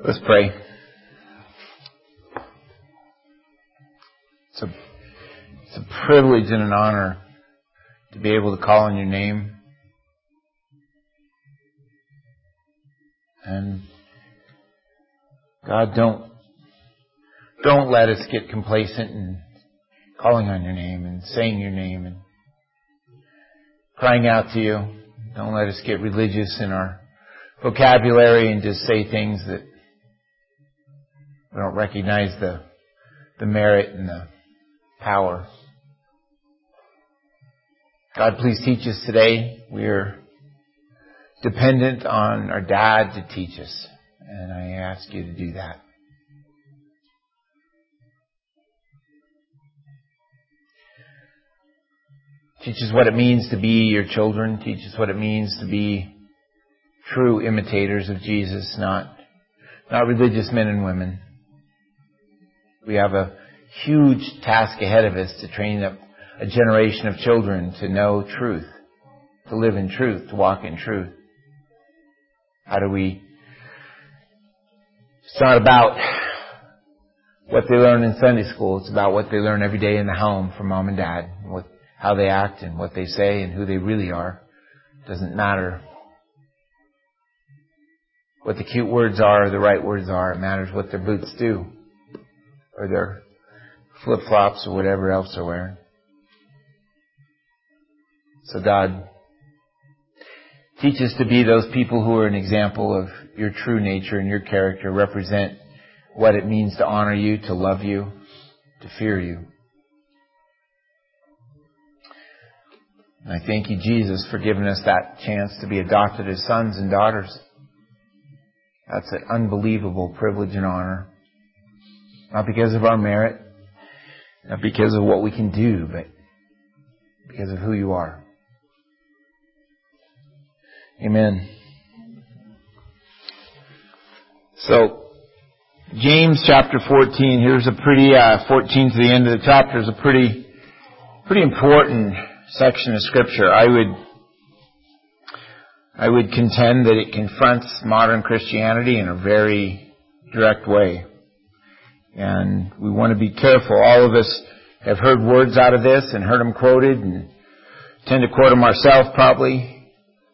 Let's pray. It's a privilege and an honor to be able to call on your name. And God, don't let us get complacent in calling on your name and saying your name and crying out to you. Don't let us get religious in our vocabulary and just say things that we don't recognize the merit and the power. God, please teach us today. We're dependent on our dad to teach us, and I ask you to do that. Teach us what it means to be your children. Teach us what it means to be true imitators of Jesus, not religious men and women. We have a huge task ahead of us to train up a generation of children to know truth, to live in truth, to walk in truth. How do we? It's not about what they learn in Sunday school. It's about what they learn every day in the home from mom and dad, how they act and what they say and who they really are. It doesn't matter what the cute words are or the right words are. It matters what their boots do or their flip-flops or whatever else they're wearing. So God, teach us to be those people who are an example of your true nature and your character, represent what it means to honor you, to love you, to fear you. And I thank you, Jesus, for giving us that chance to be adopted as sons and daughters. That's an unbelievable privilege and honor. Not because of our merit, not because of what we can do, but because of who you are. Amen. So, James chapter 14, here's a pretty, 14 to the end of the chapter is a pretty important section of Scripture. I would contend that it confronts modern Christianity in a very direct way. And we want to be careful. All of us have heard words out of this and heard them quoted and tend to quote them ourselves probably.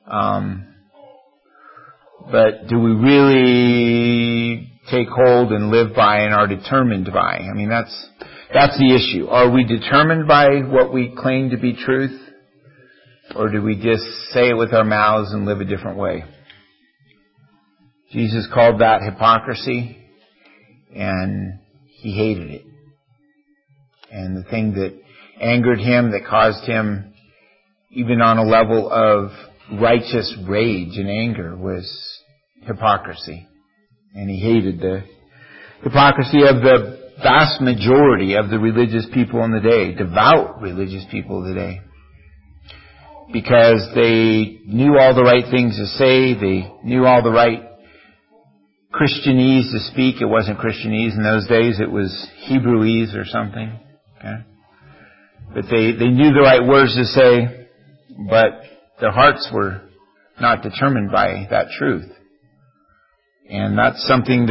But do we really take hold and live by and are determined by? I mean, that's the issue. Are we determined by what we claim to be truth? Or do we just say it with our mouths and live a different way? Jesus called that hypocrisy, and he hated it. And the thing that angered him, that caused him, even on a level of righteous rage and anger, was hypocrisy. And he hated the hypocrisy of the vast majority of the religious people in the day, devout religious people of the day. Because they knew all the right things to say, they knew all the right Christianese to speak. It wasn't Christianese in those days, it was Hebrewese or something. Okay? But they knew the right words to say, but their hearts were not determined by that truth. And that's something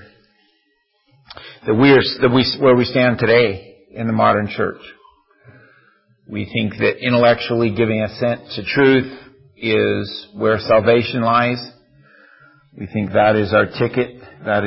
where we stand today in the modern church. We think that intellectually giving assent to truth is where salvation lies. We think that is our ticket. That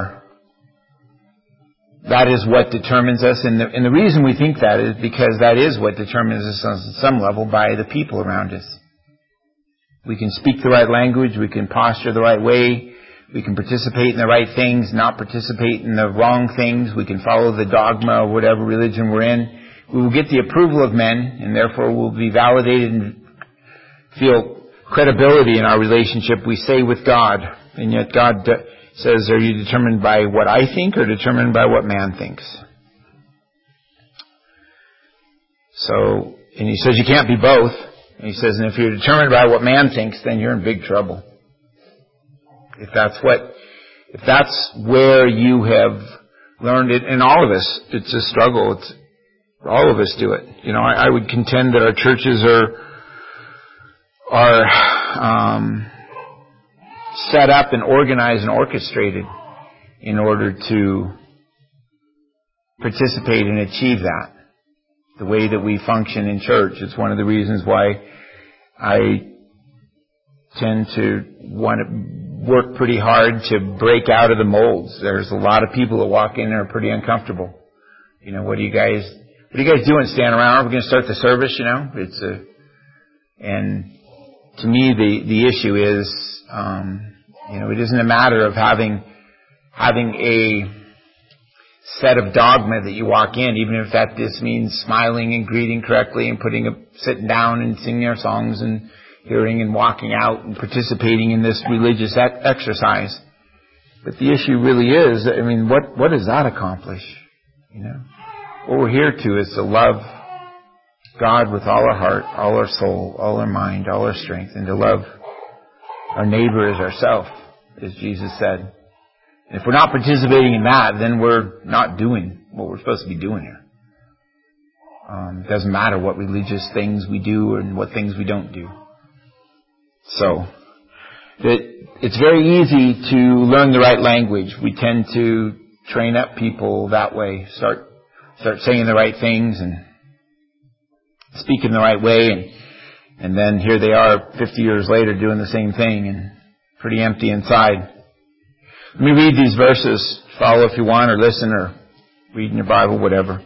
is what determines us. And the reason we think that is because that is what determines us on some level by the people around us. We can speak the right language. We can posture the right way. We can participate in the right things, not participate in the wrong things. We can follow the dogma of whatever religion we're in. We will get the approval of men, and therefore we'll be validated and feel credibility in our relationship we say with God. And yet God says, are you determined by what I think or determined by what man thinks? So, and he says you can't be both. And he says, and if you're determined by what man thinks, then you're in big trouble. If that's where you have learned it, and all of us, it's a struggle. All of us do it. You know, I would contend that our churches are set up and organized and orchestrated in order to participate and achieve that. The way that we function in church, it's one of the reasons why I tend to want to work pretty hard to break out of the molds. There's a lot of people that walk in and are pretty uncomfortable. You know, what are you guys doing? Standing around? We're going to start the service, you know? And to me, the issue is, it isn't a matter of having a set of dogma that you walk in, even if that just means smiling and greeting correctly and sitting down and singing our songs and hearing and walking out and participating in this religious exercise. But the issue really is, what does that accomplish? You know, what we're here to is to love God with all our heart, all our soul, all our mind, all our strength, and to love our neighbor as ourselves, as Jesus said. And if we're not participating in that, then we're not doing what we're supposed to be doing here. It doesn't matter what religious things we do and what things we don't do. So, it's very easy to learn the right language. We tend to train up people that way. Start saying the right things and speaking the right way, and then here they are 50 years later doing the same thing and pretty empty inside. Let me read these verses. Follow if you want, or listen, or read in your Bible, whatever.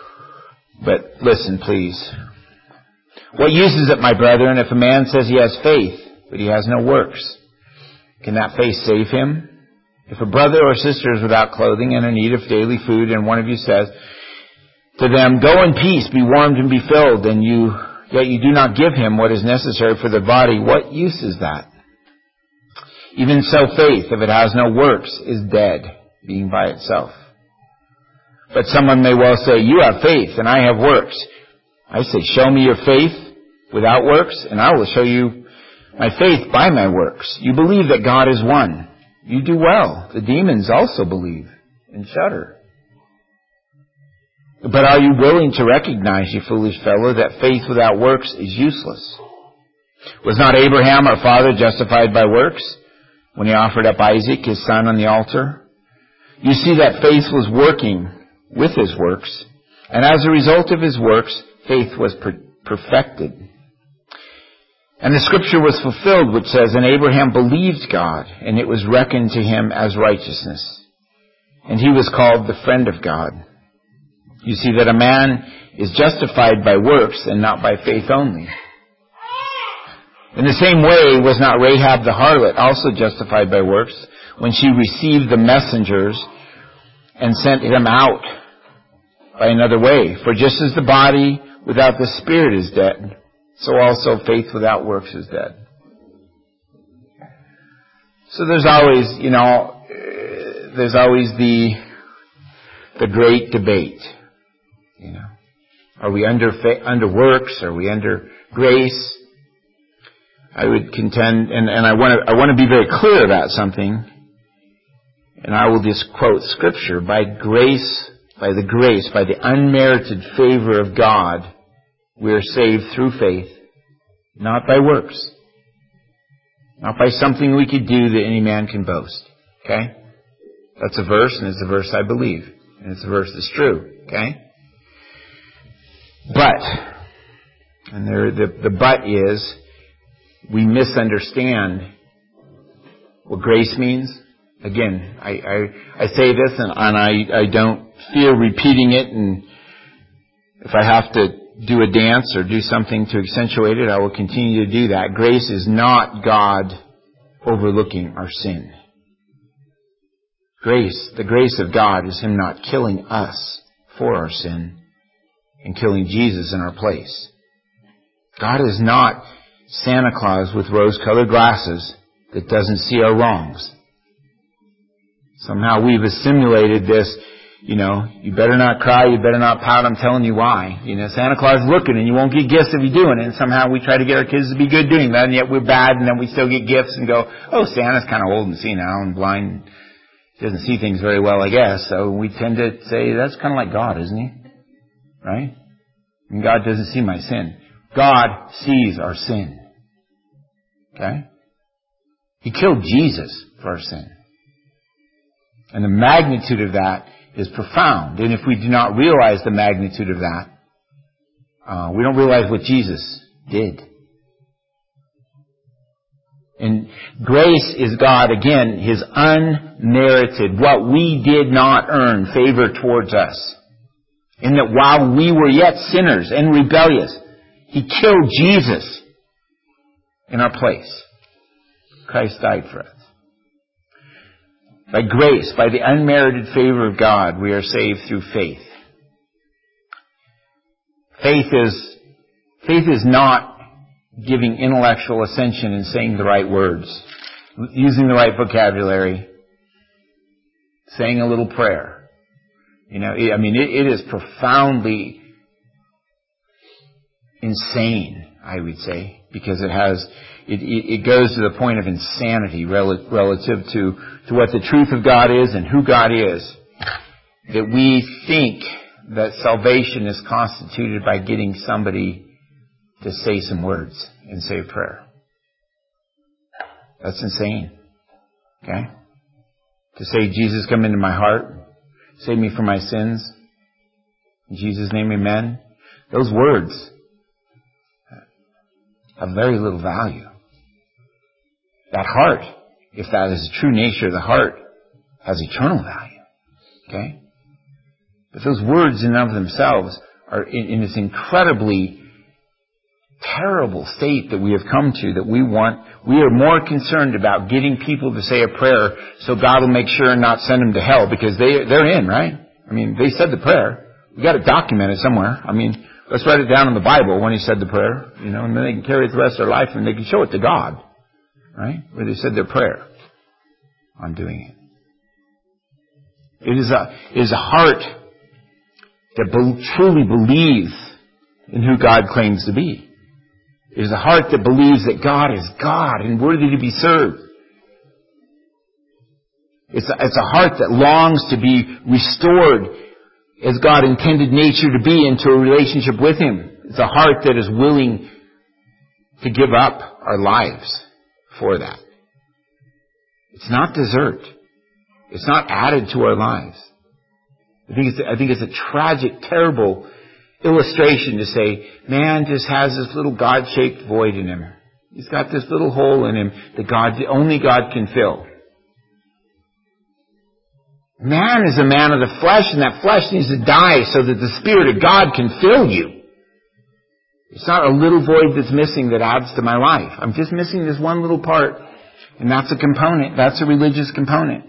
But listen, please. What use is it, my brethren, if a man says he has faith, but he has no works? Can that faith save him? If a brother or sister is without clothing and in need of daily food, and one of you says to them, go in peace, be warmed and be filled, and yet you do not give him what is necessary for the body, what use is that? Even so, faith, if it has no works, is dead, being by itself. But someone may well say, you have faith, and I have works. I say, show me your faith without works, and I will show you my faith by my works. You believe that God is one. You do well. The demons also believe and shudder. But are you willing to recognize, you foolish fellow, that faith without works is useless? Was not Abraham our father justified by works when he offered up Isaac, his son, on the altar? You see that faith was working with his works, and as a result of his works, faith was perfected. And the scripture was fulfilled, which says, and Abraham believed God, and it was reckoned to him as righteousness. And he was called the friend of God. You see that a man is justified by works and not by faith only. In the same way, was not Rahab the harlot also justified by works when she received the messengers and sent them out by another way? For just as the body without the spirit is dead, so also faith without works is dead. So there's always the great debate. You know, are we under works? Are we under grace? I would contend, and I want to be very clear about something, and I will just quote Scripture. By the unmerited favor of God, we are saved through faith, not by works, not by something we could do that any man can boast. Okay? That's a verse, and it's a verse I believe, and it's a verse that's true. Okay? But, and the but is, we misunderstand what grace means. Again, I say this and I don't fear repeating it, and if I have to do a dance or do something to accentuate it, I will continue to do that. Grace is not God overlooking our sin. The grace of God is Him not killing us for our sin and killing Jesus in our place. God is not Santa Claus with rose-colored glasses that doesn't see our wrongs. Somehow we've assimilated this, you better not cry, you better not pout, I'm telling you why. Santa Claus is looking and you won't get gifts if you're doing it. And somehow we try to get our kids to be good doing that, and yet we're bad, and then we still get gifts and go, oh, Santa's kind of old and senile and blind. He doesn't see things very well, I guess. So we tend to say, that's kind of like God, isn't He? Right? And God doesn't see my sin. God sees our sin. Okay? He killed Jesus for our sin. And the magnitude of that is profound. And if we do not realize the magnitude of that, we don't realize what Jesus did. And grace is God, again, His unmerited, what we did not earn, favor towards us. And that while we were yet sinners and rebellious, He killed Jesus in our place. Christ died for us. By grace, by the unmerited favor of God, we are saved through faith. Faith is not giving intellectual ascension and saying the right words, using the right vocabulary, saying a little prayer. It is profoundly insane, I would say, because it goes to the point of insanity relative to what the truth of God is and who God is, that we think that salvation is constituted by getting somebody to say some words and say a prayer. That's insane. Okay? To say, Jesus, come into my heart, save me from my sins, in Jesus' name, amen. Those words have very little value. That heart, if that is the true nature of the heart, has eternal value. Okay? But those words in and of themselves are in this incredibly terrible state that we have come to, that we are more concerned about getting people to say a prayer so God will make sure and not send them to hell, because they're in, right? They said the prayer. We got to document it somewhere. Let's write it down in the Bible when He said the prayer, and then they can carry it the rest of their life and they can show it to God, right? Where they said their prayer. I'm doing it. It is a heart that truly believes in who God claims to be. It is a heart that believes that God is God and worthy to be served. It's a heart that longs to be restored as God intended nature to be into a relationship with Him. It's a heart that is willing to give up our lives for that. It's not dessert. It's not added to our lives. I think it's a tragic, terrible illustration to say, man just has this little God-shaped void in him. He's got this little hole in him that only God can fill. Man is a man of the flesh, and that flesh needs to die so that the Spirit of God can fill you. It's not a little void that's missing that adds to my life. I'm just missing this one little part, and that's a component. That's a religious component.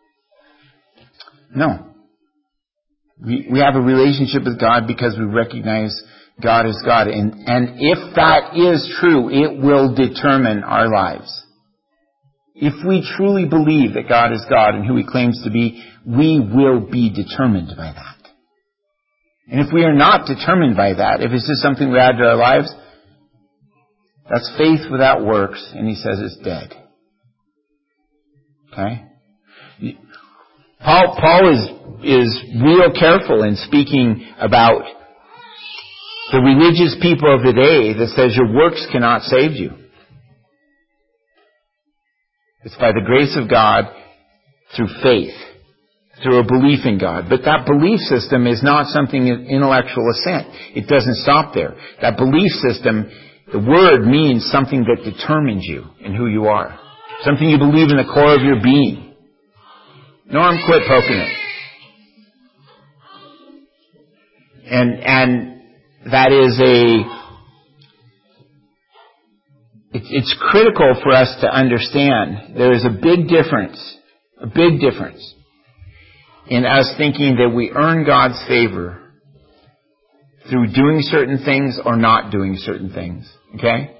No. We have a relationship with God because we recognize God is God. And if that is true, it will determine our lives. If we truly believe that God is God and who He claims to be, we will be determined by that. And if we are not determined by that, if it's just something we add to our lives, that's faith without works, and He says it's dead. Okay? Paul is real careful in speaking about the religious people of the day that says your works cannot save you. It's by the grace of God through faith, through a belief in God. But that belief system is not something intellectual assent. It doesn't stop there. That belief system, the word means something that determines you and who you are. Something you believe in the core of your being. Norm, quit poking it. And that is it's critical for us to understand there is a big difference in us thinking that we earn God's favor through doing certain things or not doing certain things. Okay?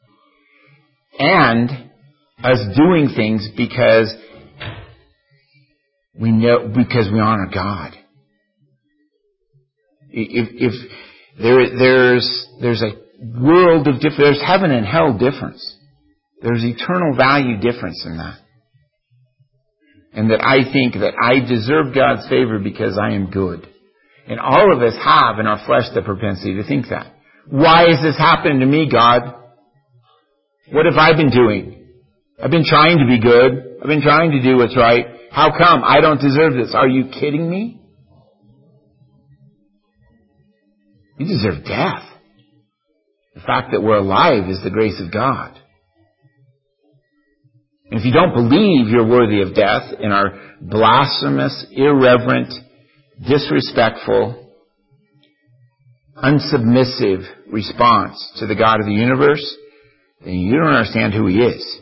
And us doing things because we honor God. If there's a world of difference, there's heaven and hell difference. There's eternal value difference in that. And that I think that I deserve God's favor because I am good. And all of us have in our flesh the propensity to think that. Why is this happening to me, God? What have I been doing? I've been trying to be good. I've been trying to do what's right. How come? I don't deserve this. Are you kidding me? You deserve death. The fact that we're alive is the grace of God. And if you don't believe you're worthy of death and are blasphemous, irreverent, disrespectful, unsubmissive response to the God of the universe, then you don't understand who He is.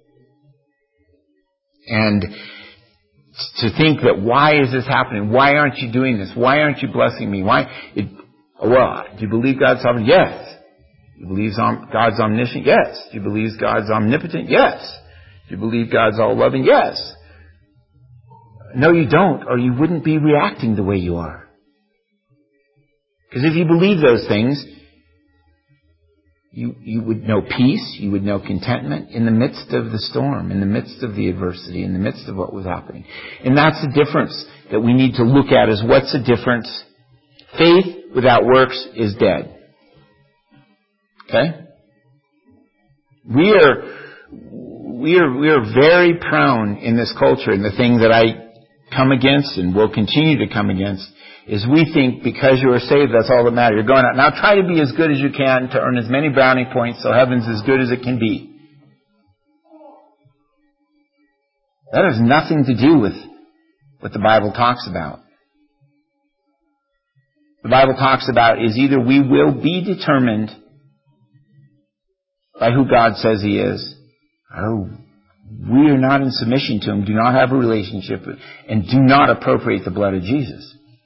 And to think that, why is this happening? Why aren't you doing this? Why aren't you blessing me? Do you believe God's sovereign? Yes. Do you believe God's omniscient? Yes. Do you believe God's omnipotent? Yes. Do you believe God's all-loving? Yes. No, you don't, or you wouldn't be reacting the way you are. Because if you believe those things, you would know peace, you would know contentment in the midst of the storm, in the midst of the adversity, in the midst of what was happening. And that's the difference that we need to look at, is what's the difference? Faith without works is dead. Okay? We are very prone in this culture, and the thing that I come against and will continue to come against is we think because you are saved, that's all that matters. You're going out. Now try to be as good as you can to earn as many brownie points so heaven's as good as it can be. That has nothing to do with what the Bible talks about. The Bible talks about is either we will be determined by who God says He is, or we are not in submission to Him, do not have a relationship, and do not appropriate the blood of Jesus.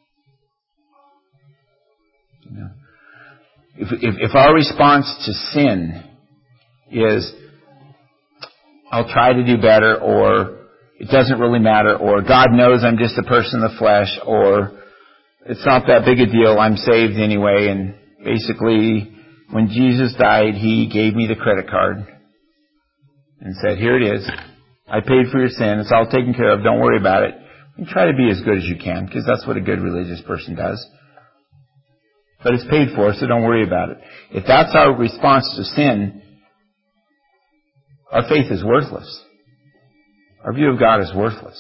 You know, if our response to sin is, I'll try to do better, or it doesn't really matter, or God knows I'm just a person of the flesh, or it's not that big a deal, I'm saved anyway, and basically when Jesus died, He gave me the credit card and said, here it is, I paid for your sin, it's all taken care of, don't worry about it, and try to be as good as you can, because that's what a good religious person does. But it's paid for, so don't worry about it. If that's our response to sin, our faith is worthless. Our view of God is worthless.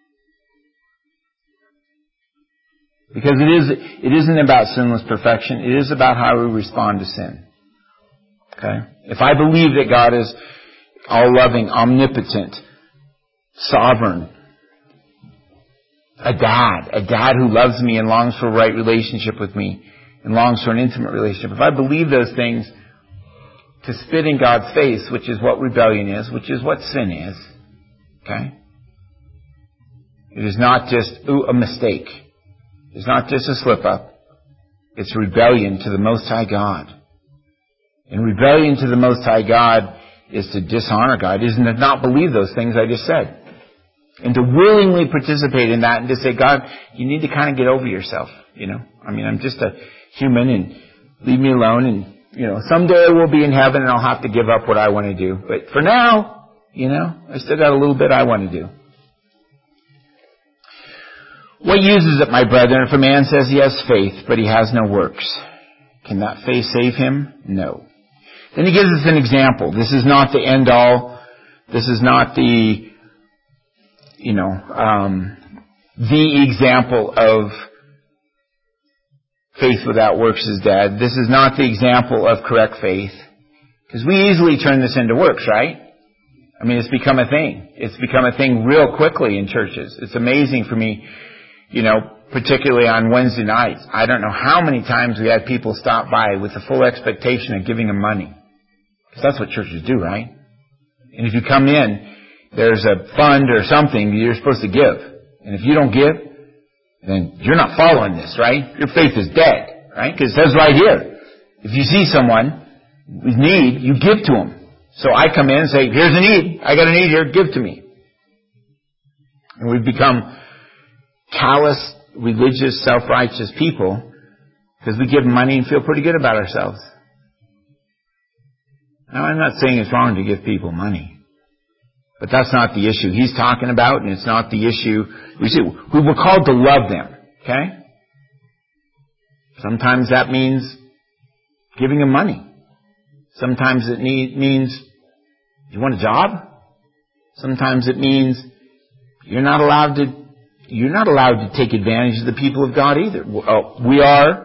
Because it isn't about sinless perfection. It is about how we respond to sin. Okay? If I believe that God is all-loving, omnipotent, sovereign, a dad who loves me and longs for a right relationship with me, and longs for an intimate relationship. If I believe those things, to spit in God's face, which is what rebellion is, which is what sin is, okay? It is not just a mistake. It's not just a slip-up. It's rebellion to the Most High God. And rebellion to the Most High God is to dishonor God, isn't to not believe those things I just said. And to willingly participate in that and to say, God, you need to kind of get over yourself, you know. I mean, I'm just a human and leave me alone, and, you know, someday we'll be in heaven and I'll have to give up what I want to do. But for now, you know, I still got a little bit I want to do. What use is it, my brethren, if a man says he has faith, but he has no works? Can that faith save him? No. Then he gives us an example. This is not the end all. This is not the, you know, the example of faith without works is dead. This is not the example of correct faith. Because we easily turn this into works, right? I mean, it's become a thing. It's become a thing real quickly in churches. It's amazing for me, you know, particularly on Wednesday nights. I don't know how many times we had people stop by with the full expectation of giving them money. Because that's what churches do, right? And if you come in, there's a fund or something you're supposed to give. And if you don't give, then you're not following this, right? Your faith is dead, right? Because it says right here, if you see someone with need, you give to them. So I come in and say, here's a need. I got a need here. Give to me. And we've become callous, religious, self-righteous people because we give money and feel pretty good about ourselves. Now, I'm not saying it's wrong to give people money. But that's not the issue he's talking about, and it's not the issue. We were called to love them, okay? Sometimes that means giving them money. Sometimes it means, you want a job? Sometimes it means you're not allowed to take advantage of the people of God either. We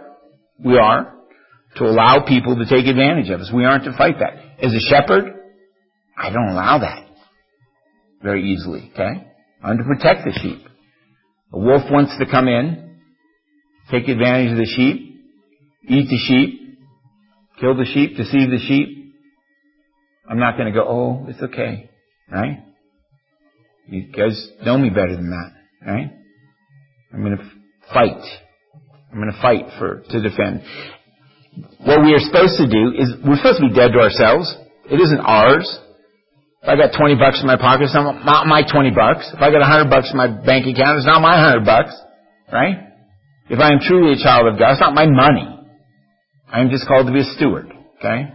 are to allow people to take advantage of us. We aren't to fight that. As a shepherd, I don't allow that very easily, okay? I'm to protect the sheep. A wolf wants to come in, take advantage of the sheep, eat the sheep, kill the sheep, deceive the sheep. I'm not going to go, oh, it's okay, right? You guys know me better than that, right? I'm going to fight. I'm going to fight to defend. What we are supposed to do is, we're supposed to be dead to ourselves. It isn't ours. If I got $20 in my pocket, it's not my $20. If I got $100 in my bank account, it's not my $100, right? If I am truly a child of God, it's not my money. I am just called to be a steward, okay?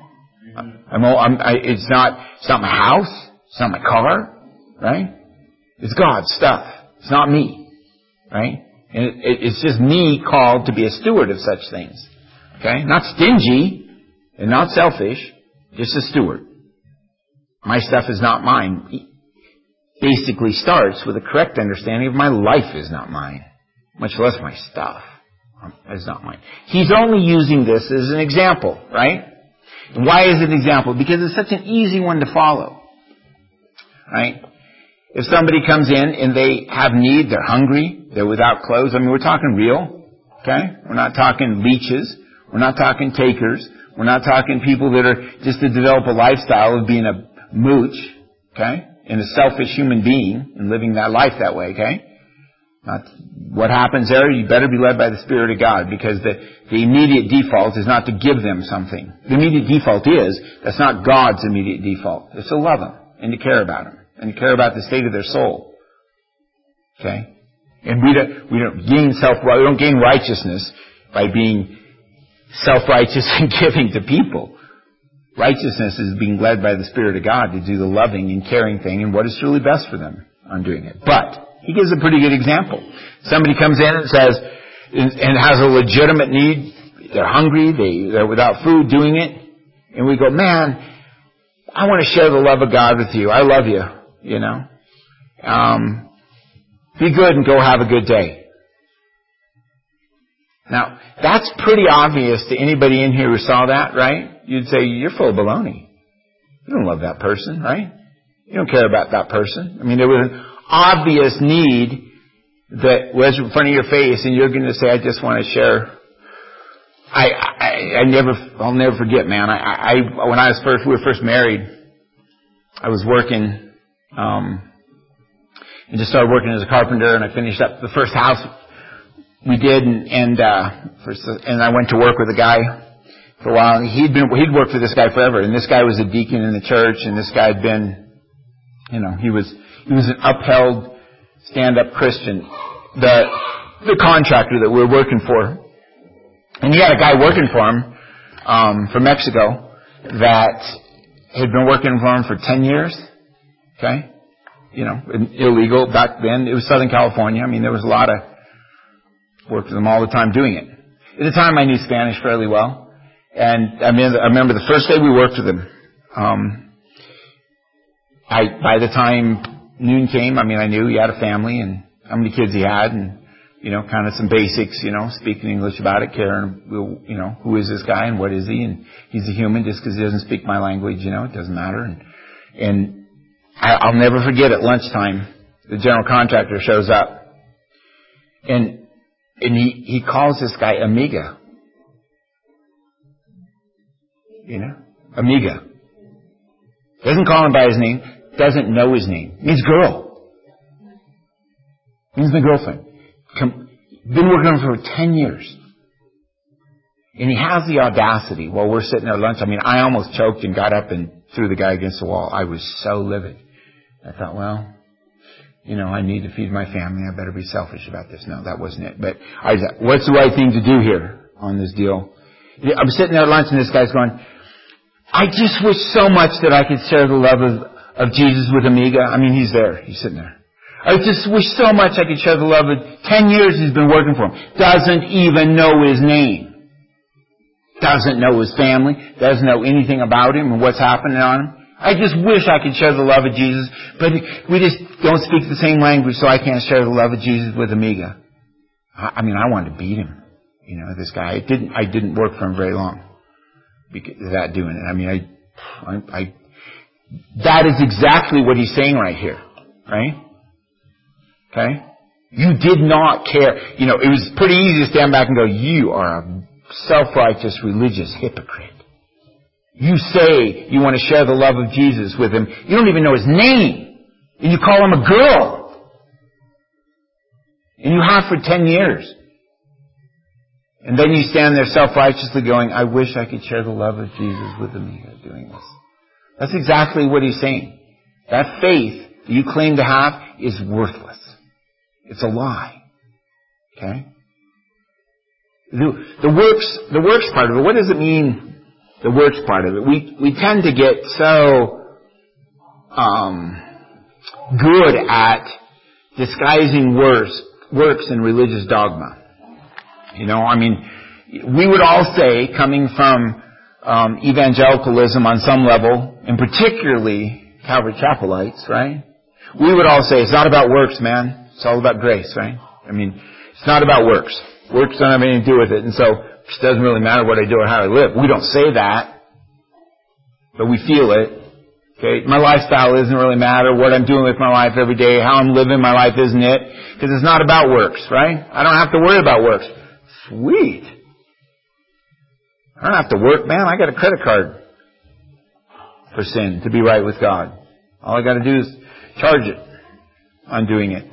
It's not my house. It's not my car, right? It's God's stuff. It's not me, right? And it's just me called to be a steward of such things, okay? Not stingy and not selfish, just a steward. My stuff is not mine. Basically starts with a correct understanding of my life is not mine, much less my stuff is not mine. He's only using this as an example, right? And why is it an example? Because it's such an easy one to follow, right? If somebody comes in and they have need, they're hungry, they're without clothes, I mean, we're talking real, okay? We're not talking leeches. We're not talking takers. We're not talking people that are just to develop a lifestyle of being a mooch, okay? And a selfish human being and living that life that way, okay? What happens there, you better be led by the Spirit of God, because the immediate default is not to give them something. The immediate default that's not God's immediate default. It's to love them and to care about them and to care about the state of their soul. Okay? And we don't gain righteousness by being self-righteous and giving to people. Righteousness is being led by the Spirit of God to do the loving and caring thing and what is truly best for them on doing it. But he gives a pretty good example. Somebody comes in and says, and has a legitimate need. They're hungry. They're without food doing it. And we go, man, I want to share the love of God with you. I love you, you know. Be good and go have a good day. Now, that's pretty obvious to anybody in here who saw that, right? You'd say, you're full of baloney. You don't love that person, right? You don't care about that person. I mean, there was an obvious need that was in front of your face, and you're going to say, I just want to share. I'll never forget, man. When we were first married, I was working, and just started working as a carpenter, and I finished up the first house we did, and I went to work with a guy for a while. He'd worked for this guy forever, and this guy was a deacon in the church, and this guy had been, you know, he was an upheld, stand-up Christian. The contractor that we were working for, and he had a guy working for him from Mexico that had been working for him for 10 years. Okay, you know, illegal back then. It was Southern California. I mean, there was a lot of work with them all the time doing it. At the time, I knew Spanish fairly well, and I remember the first day we worked with him. By the time noon came, I mean, I knew he had a family and how many kids he had, and you know, kind of some basics, you know, speaking English about it, caring, you know, who is this guy and what is he, and he's a human just because he doesn't speak my language, you know, it doesn't matter. And I'll never forget at lunchtime, the general contractor shows up, and he calls this guy amiga. You know? Amiga. Doesn't call him by his name, doesn't know his name. Means girl. Means my girlfriend. Been working on him for 10 years. And he has the audacity while we're sitting there at lunch. I mean, I almost choked and got up and threw the guy against the wall. I was so livid. I thought, well, you know, I need to feed my family. I better be selfish about this. No, that wasn't it. But I thought, what's the right thing to do here on this deal? I'm sitting there at lunch and this guy's going, I just wish so much that I could share the love of Jesus with Amiga. I mean, he's there. He's sitting there. I just wish so much I could share the love of 10 years he's been working for him. Doesn't even know his name. Doesn't know his family. Doesn't know anything about him and what's happening on him. I just wish I could share the love of Jesus, but we just don't speak the same language, so I can't share the love of Jesus with Amiga. I wanted to beat him. This guy. I didn't work for him very long because of that doing it. That is exactly what he's saying right here. Right? Okay? You did not care. It was pretty easy to stand back and go, you are a self-righteous religious hypocrite. You say you want to share the love of Jesus with him. You don't even know his name. And you call him a girl. And you have for 10 years. And then you stand there self-righteously going, I wish I could share the love of Jesus with Amiga doing this. That's exactly what he's saying. That faith that you claim to have is worthless. It's a lie. Okay? The works part of it, what does it mean, the works part of it? We tend to get so good at disguising works in religious dogma. We would all say, coming from evangelicalism on some level, and particularly Calvary Chapelites, right? We would all say, it's not about works, man. It's all about grace, right? It's not about works. Works don't have anything to do with it, and so it just doesn't really matter what I do or how I live. We don't say that, but we feel it. Okay, my lifestyle doesn't really matter. What I'm doing with my life every day, how I'm living my life, isn't it? Because it's not about works, right? I don't have to worry about works. Sweet. I don't have to work, man. I got a credit card for sin to be right with God. All I got to do is charge it on doing it.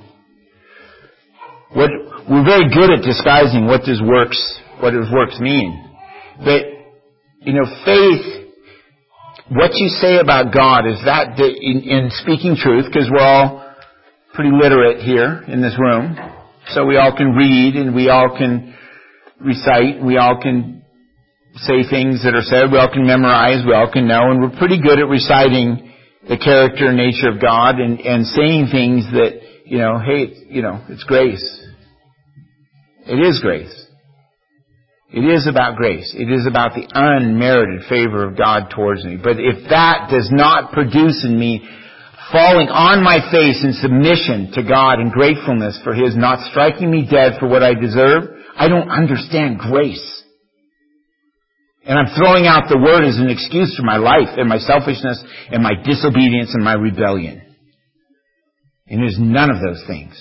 We're very good at disguising what does works mean. But, faith, what you say about God is that in speaking truth, because we're all pretty literate here in this room, so we all can read and we all can recite, we all can say things that are said, we all can memorize, we all can know, and we're pretty good at reciting the character and nature of God and saying things that, it's grace. It is grace. It is about grace. It is about the unmerited favor of God towards me. But if that does not produce in me falling on my face in submission to God and gratefulness for His not striking me dead for what I deserve, I don't understand grace. And I'm throwing out the word as an excuse for my life and my selfishness and my disobedience and my rebellion. And there's none of those things.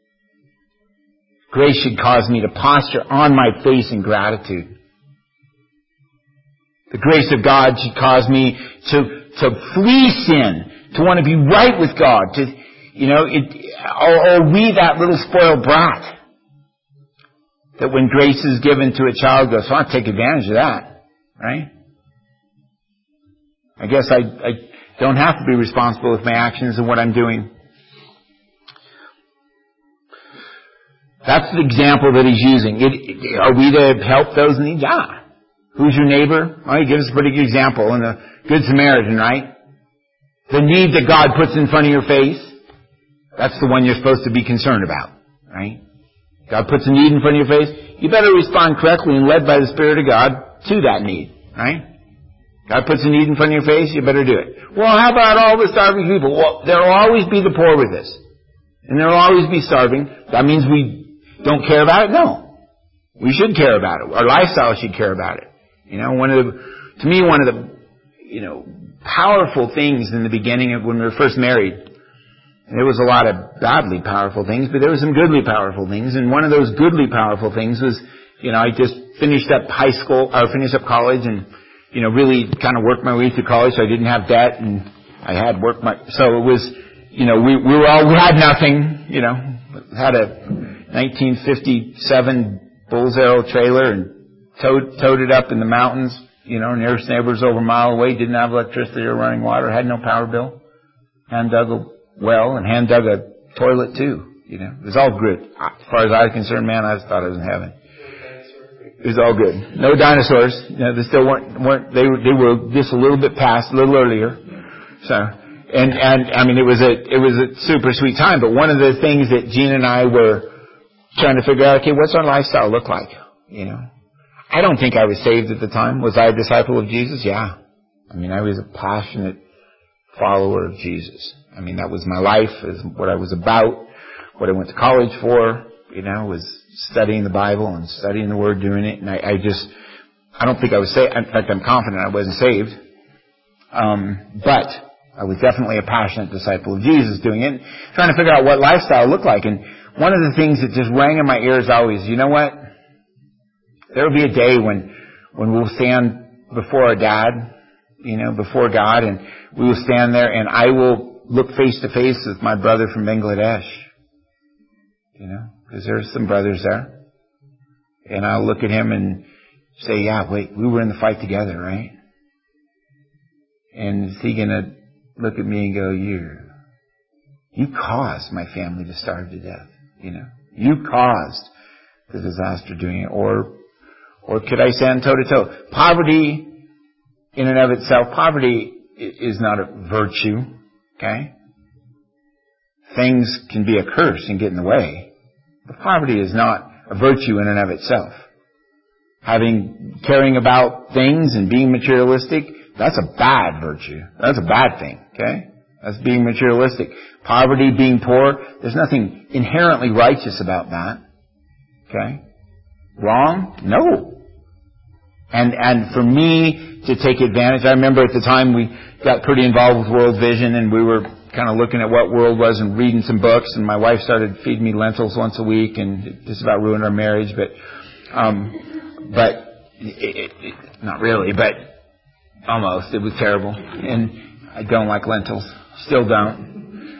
Grace should cause me to posture on my face in gratitude. The grace of God should cause me to flee sin, to want to be right with God, or we that little spoiled brat that when grace is given to a child goes, I'll take advantage of that, right? I guess I don't have to be responsible with my actions and what I'm doing. That's the example that he's using. Are we to help those in need? Yeah. Who's your neighbor? Well, he gives us a pretty good example in the Good Samaritan, right? The need that God puts in front of your face, that's the one you're supposed to be concerned about, right? God puts a need in front of your face, you better respond correctly and led by the Spirit of God to that need, right? God puts a need in front of your face, you better do it. Well, how about all the starving people? Well, there will always be the poor with us. And there will always be starving. That means we don't care about it? No. We should care about it. Our lifestyle should care about it. One of the powerful things in the beginning of when we were first married, and there was a lot of badly powerful things, but there were some goodly powerful things, and one of those goodly powerful things was, I just finished up finished up college and, really kind of worked my way through college so I didn't have debt and I had so it was, we had nothing, had a 1957 Bulls Arrow trailer and towed it up in the mountains, nearest neighbors over a mile away, didn't have electricity or running water, had no power bill, hand dug a well and hand dug a toilet too, It was all good. As far as I was concerned, man, I just thought I was in heaven. It was all good. No dinosaurs. They still weren't, they were just a little bit past, a little earlier. So, and it was a super sweet time, but one of the things that Gina and I were trying to figure out, okay, what's our lifestyle look like? I don't think I was saved at the time. Was I a disciple of Jesus? Yeah. I was a passionate follower of Jesus. I mean, that was my life, is what I was about, what I went to college for, was studying the Bible and studying the Word, doing it. And I don't think I was saved. In fact, I'm confident I wasn't saved. But I was definitely a passionate disciple of Jesus doing it, trying to figure out what lifestyle looked like. And one of the things that just rang in my ears always, you know what? There will be a day when we'll stand before our dad, before God, and we will stand there and I will look face to face with my brother from Bangladesh. Because there's some brothers there. And I'll look at him and say, yeah, wait, we were in the fight together, right? And is he going to look at me and go, you caused my family to starve to death, You caused the disaster doing it. Or could I stand toe to toe? Poverty in and of itself, poverty is not a virtue, okay? Things can be a curse and get in the way. But poverty is not a virtue in and of itself. Caring about things and being materialistic, that's a bad virtue. That's a bad thing, okay? That's being materialistic. Poverty, being poor, there's nothing inherently righteous about that, okay? Wrong? No. And for me to take advantage, I remember at the time we got pretty involved with World Vision and we were kind of looking at what world was and reading some books, and my wife started feeding me lentils once a week, and it just about ruined our marriage, but not really, but almost. It was terrible, and I don't like lentils, still don't.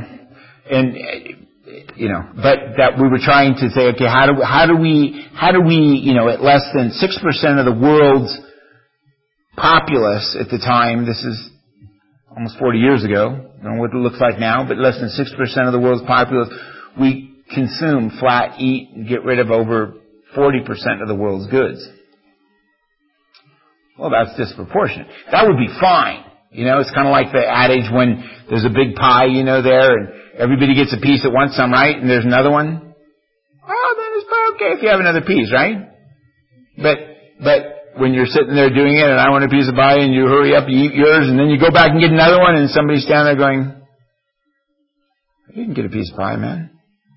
But that we were trying to say, okay, how do we, at less than 6% of the world's populace at the time, this is almost 40 years ago, I don't know what it looks like now, but less than 6% of the world's populace, we consume, flat, eat, and get rid of over 40% of the world's goods. Well, that's disproportionate. That would be fine. It's kind of like the adage when there's a big pie, there, and everybody gets a piece at one time, right? And there's another one. Well, then it's okay if you have another piece, right? But when you're sitting there doing it and I want a piece of pie and you hurry up, you eat yours, and then you go back and get another one and somebody's standing there going, you didn't get a piece of pie, man.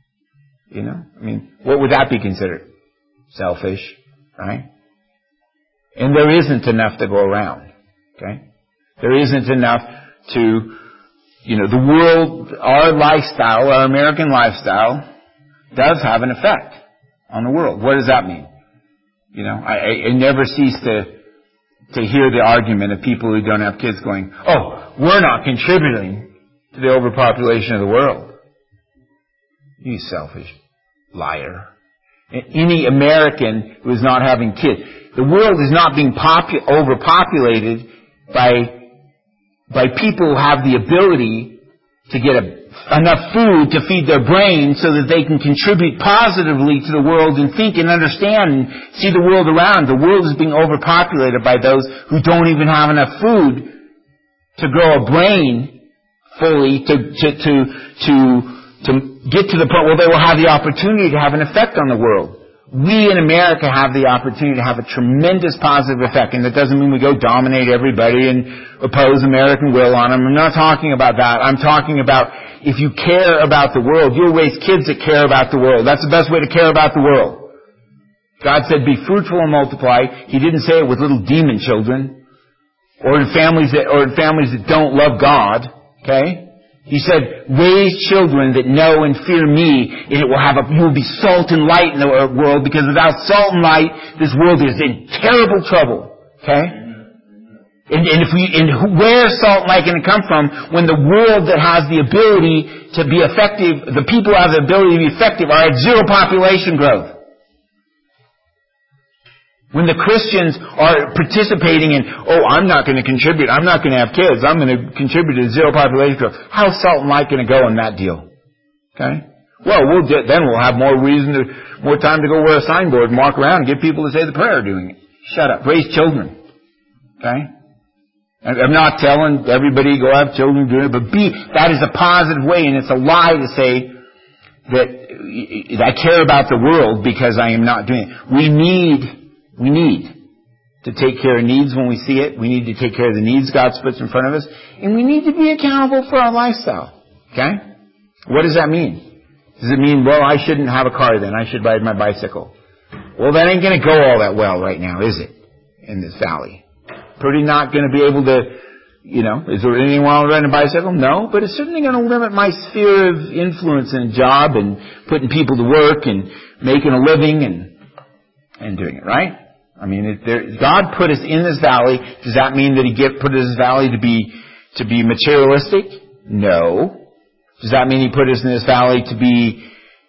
What would that be considered? Selfish, right? And there isn't enough to go around, okay? There isn't enough to, the world, our lifestyle, our American lifestyle, does have an effect on the world. What does that mean? I never cease to hear the argument of people who don't have kids going, oh, we're not contributing to the overpopulation of the world. You selfish liar. Any American who is not having kids. The world is not being overpopulated by people who have the ability to get enough food to feed their brain so that they can contribute positively to the world and think and understand and see the world around. The world is being overpopulated by those who don't even have enough food to grow a brain fully to get to the point where they will have the opportunity to have an effect on the world. We in America have the opportunity to have a tremendous positive effect, and that doesn't mean we go dominate everybody and oppose American will on them. I'm not talking about that. I'm talking about if you care about the world, you'll raise kids that care about the world. That's the best way to care about the world. God said, be fruitful and multiply. He didn't say it with little demon children or in families that don't love God. Okay? He said, raise children that know and fear me, and you will be salt and light in the world, because without salt and light, this world is in terrible trouble. Okay? And where is salt and light going to come from when the world that has the ability to be effective, the people who have the ability to be effective are at zero population growth? When the Christians are participating in, I'm not going to contribute, I'm not going to have kids, I'm going to contribute to zero population growth. How's salt and light going to go in that deal? Okay? Well, then we'll have more time to go wear a signboard and walk around and get people to say the prayer doing it. Shut up. Raise children. Okay? I'm not telling everybody go have children doing it, but that is a positive way, and it's a lie to say that I care about the world because I am not doing it. We need to take care of needs when we see it. We need to take care of the needs God puts in front of us. And we need to be accountable for our lifestyle. Okay? What does that mean? Does it mean, well, I shouldn't have a car then? I should ride my bicycle. Well, that ain't going to go all that well right now, is it? In this valley. Pretty not going to be able to, is there anything wrong with riding a bicycle? No, but it's certainly going to limit my sphere of influence and job and putting people to work and making a living and doing it, right? I mean, God put us in this valley. Does that mean that He put us in this valley to be materialistic? No. Does that mean He put us in this valley to be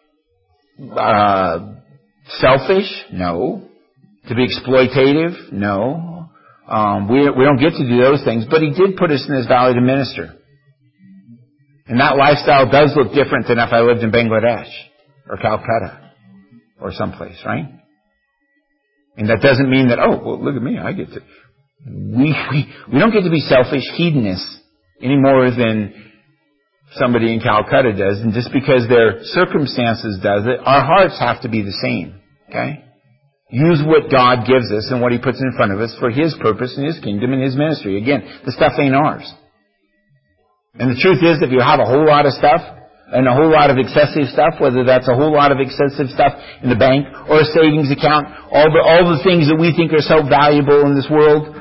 selfish? No. To be exploitative? No. We don't get to do those things, but He did put us in this valley to minister. And that lifestyle does look different than if I lived in Bangladesh or Calcutta or someplace, right? And that doesn't mean that, look at me, I get to... We don't get to be selfish hedonists any more than somebody in Calcutta does. And just because their circumstances does it, our hearts have to be the same. Okay? Use what God gives us and what He puts in front of us for His purpose and His kingdom and His ministry. Again, the stuff ain't ours. And the truth is, if you have a whole lot of stuff, and a whole lot of excessive stuff, whether that's a whole lot of excessive stuff in the bank or a savings account, all the things that we think are so valuable in this world,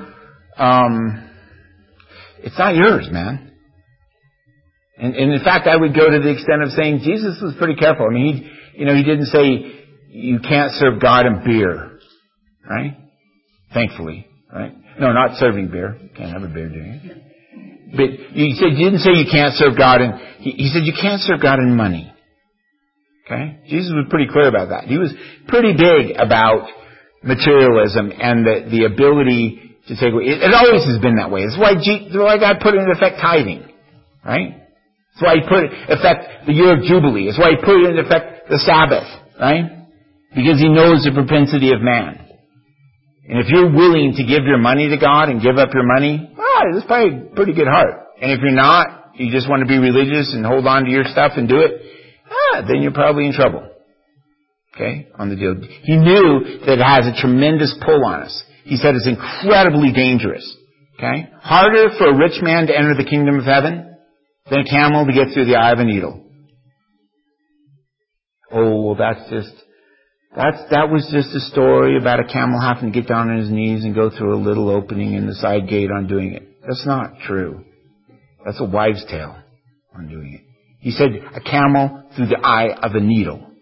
it's not yours, man. And in fact, I would go to the extent of saying Jesus was pretty careful. I mean, He didn't say you can't serve God and beer, right? Thankfully, right? No, not serving beer. You can't have a beer, do you? But He didn't say you can't serve God, and He said you can't serve God in money. Okay? Jesus was pretty clear about that. He was pretty big about materialism and the ability to take away. It always has been that way. That's why God put into effect tithing. Right? That's why He put in effect the year of Jubilee. That's why He put into effect the Sabbath. Right? Because He knows the propensity of man. And if you're willing to give your money to God and give up your money, that's probably a pretty good heart. And if you're not, you just want to be religious and hold on to your stuff and do it, then you're probably in trouble. Okay? On the deal. He knew that it has a tremendous pull on us. He said it's incredibly dangerous. Okay? Harder for a rich man to enter the kingdom of heaven than a camel to get through the eye of a needle. Oh, well, that was just a story about a camel having to get down on his knees and go through a little opening in the side gate on doing it. That's not true. That's a wives' tale on doing it. He said a camel through the eye of a needle.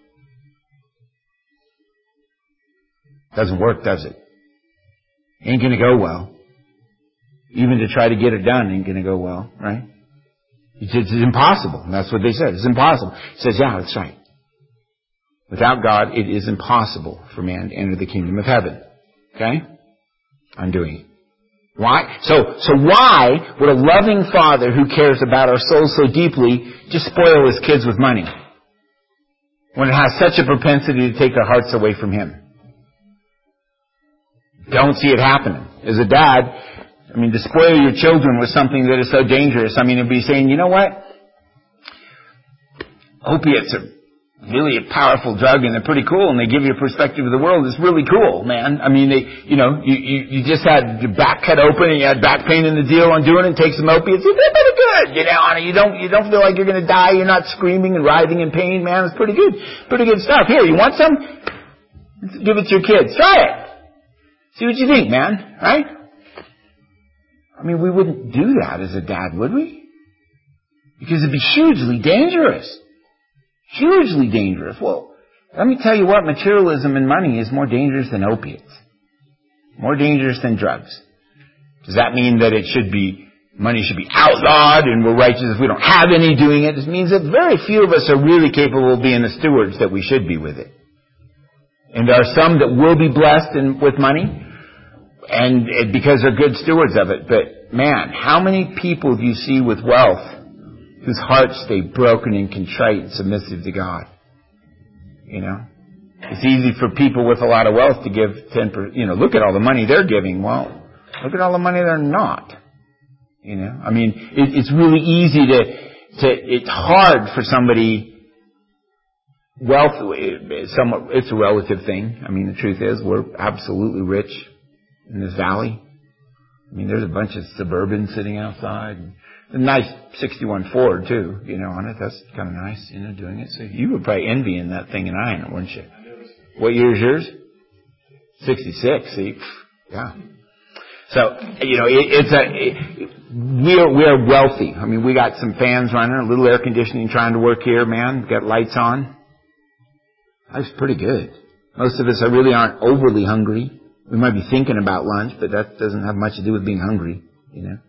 Doesn't work, does it? Ain't gonna go well. Even to try to get it done ain't gonna go well, right? He said it's impossible. And that's what they said. It's impossible. He says, yeah, that's right. Without God, it is impossible for man to enter the kingdom of heaven. Okay? I'm doing it. Why? So why would a loving Father who cares about our souls so deeply just spoil His kids with money when it has such a propensity to take our hearts away from Him? Don't see it happening. As a dad, to spoil your children with something that is so dangerous, it'd be saying, you know what? Opiates are really a powerful drug, and they're pretty cool, and they give you a perspective of the world. It's really cool, man. You just had your back cut open and you had back pain in the deal on doing it, take some opiates. You feel pretty good, You don't feel like you're going to die. You're not screaming and writhing in pain, man. It's pretty good. Pretty good stuff. Here, you want some? Give it to your kids. Try it. See what you think, man. Right? We wouldn't do that as a dad, would we? Because it'd be hugely dangerous. Hugely dangerous. Well, let me tell you what, materialism and money is more dangerous than opiates. More dangerous than drugs. Does that mean that money should be outlawed and we're righteous if we don't have any doing it? It means that very few of us are really capable of being the stewards that we should be with it. And there are some that will be blessed with money and because they're good stewards of it. But man, how many people do you see with wealth whose hearts stay broken and contrite and submissive to God? It's easy for people with a lot of wealth to give 10%. Look at all the money they're giving. Well, look at all the money they're not. It's really easy it's hard for somebody. Wealth, it's a relative thing. The truth is we're absolutely rich. in this valley. I mean, there's a bunch of Suburban sitting outside. A nice 61 Ford, too, on it. That's kind of nice, doing it. So you were probably envying that thing in iron, weren't you? What year is yours? 66, see? Yeah. So, we are wealthy. I mean, we got some fans running, a little air conditioning trying to work here, man. Got lights on. Life's pretty good. Most of us really aren't overly hungry. We might be thinking about lunch, but that doesn't have much to do with being hungry, And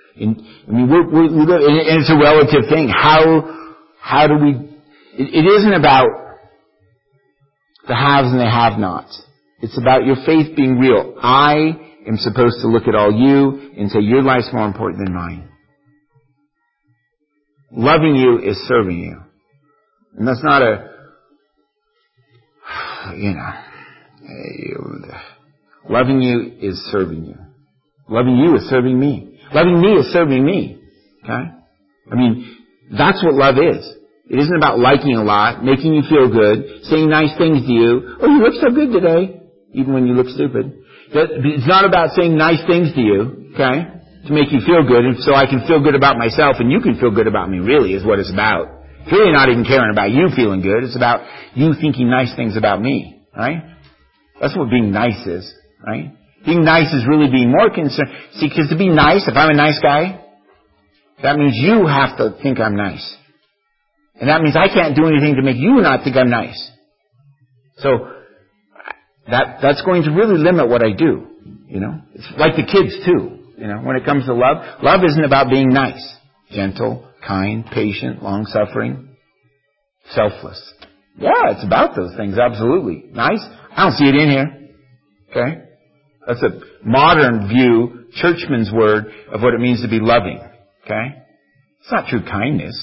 it's a relative thing. How do we? It isn't about the haves and the have-nots. It's about your faith being real. I am supposed to look at all you and say your life's more important than mine. Loving you is serving you, and that's not loving you is serving you. Loving you is serving me. Loving me is serving me. Okay? I mean, that's what love is. It isn't about liking a lot, making you feel good, saying nice things to you. Oh, you look so good today, even when you look stupid. It's not about saying nice things to you, okay, to make you feel good, and so I can feel good about myself and you can feel good about me, really, is what it's about. It's really not even caring about you feeling good. It's about you thinking nice things about me, right? That's what being nice is, right? Being nice is really being more concerned. See, because to be nice, if I'm a nice guy, that means you have to think I'm nice. And that means I can't do anything to make you not think I'm nice. So, that's going to really limit what I do, It's like the kids, too, When it comes to love, love isn't about being nice. Gentle, kind, patient, long-suffering, selfless. Yeah, it's about those things, absolutely. Nice? I don't see it in here. Okay? That's a modern view, churchman's word, of what it means to be loving. Okay? It's not true kindness,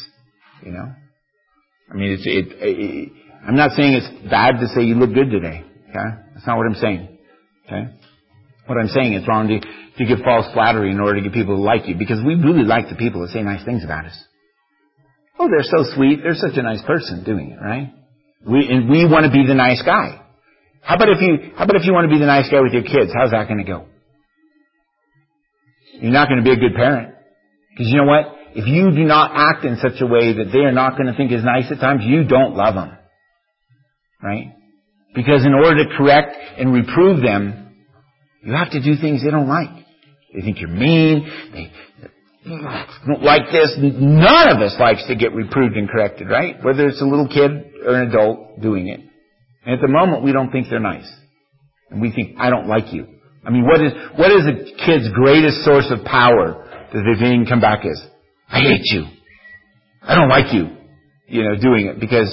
I mean, I'm not saying it's bad to say you look good today. Okay? That's not what I'm saying. Okay? What I'm saying is wrong to give false flattery in order to get people to like you, because we really like the people that say nice things about us. Oh, they're so sweet. They're such a nice person doing it, right? We want to be the nice guy. How about if you want to be the nice guy with your kids? How's that going to go? You're not going to be a good parent. Because you know what? If you do not act in such a way that they are not going to think is nice at times, you don't love them. Right? Because in order to correct and reprove them, you have to do things they don't like. They think you're mean. They don't like this. None of us likes to get reproved and corrected, right? Whether it's a little kid or an adult doing it. And at the moment, we don't think they're nice. And we think, I don't like you. I mean, what is a kid's greatest source of power that they can come back as? I hate you. I don't like you. Doing it because,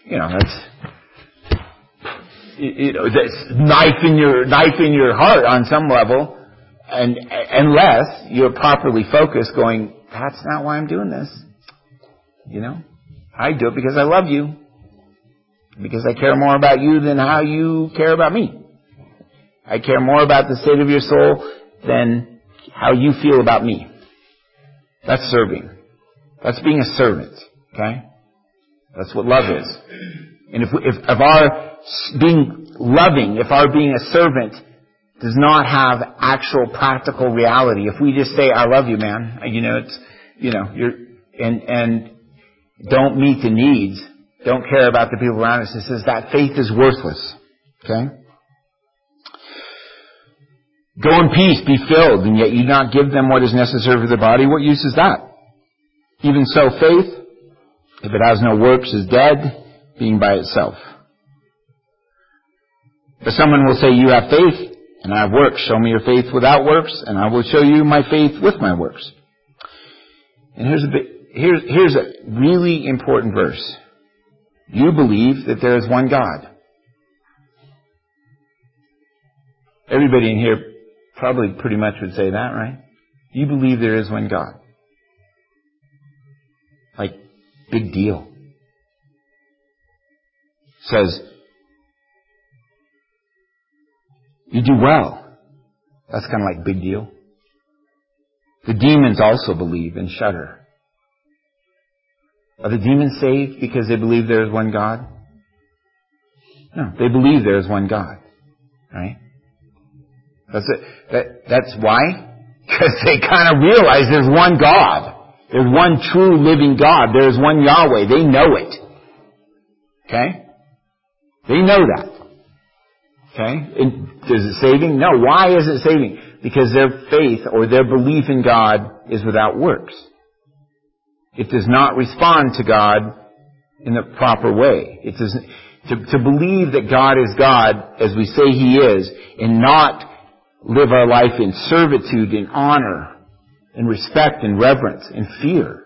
that's knife in your heart on some level. And unless you're properly focused going, that's not why I'm doing this. I do it because I love you. Because I care more about you than how you care about me. I care more about the state of your soul than how you feel about me. That's serving. That's being a servant. Okay? That's what love is. And if our being loving, if our being a servant does not have actual practical reality, if we just say, I love you, man, and don't meet the needs, don't care about the people around us, it says that faith is worthless. Okay? Go in peace, be filled, and yet you not give them what is necessary for the body. What use is that? Even so, faith, if it has no works, is dead, being by itself. But someone will say, you have faith, and I have works. Show me your faith without works, and I will show you my faith with my works. And here's a really important verse. You believe that there is one God. Everybody in here probably pretty much would say that, right? You believe there is one God. Like, big deal. Says, you do well. That's kind of like big deal. The demons also believe and shudder. Are the demons saved because they believe there is one God? No, they believe there is one God. Right? That's why? Because they kind of realize there's one God. There's one true living God. There's one Yahweh. They know it. Okay? They know that. Okay? And is it saving? No. Why is it saving? Because their faith or their belief in God is without works. It does not respond to God in the proper way. It doesn't. To believe that God is God, as we say He is, and not live our life in servitude, in honor, in respect, in reverence, in fear,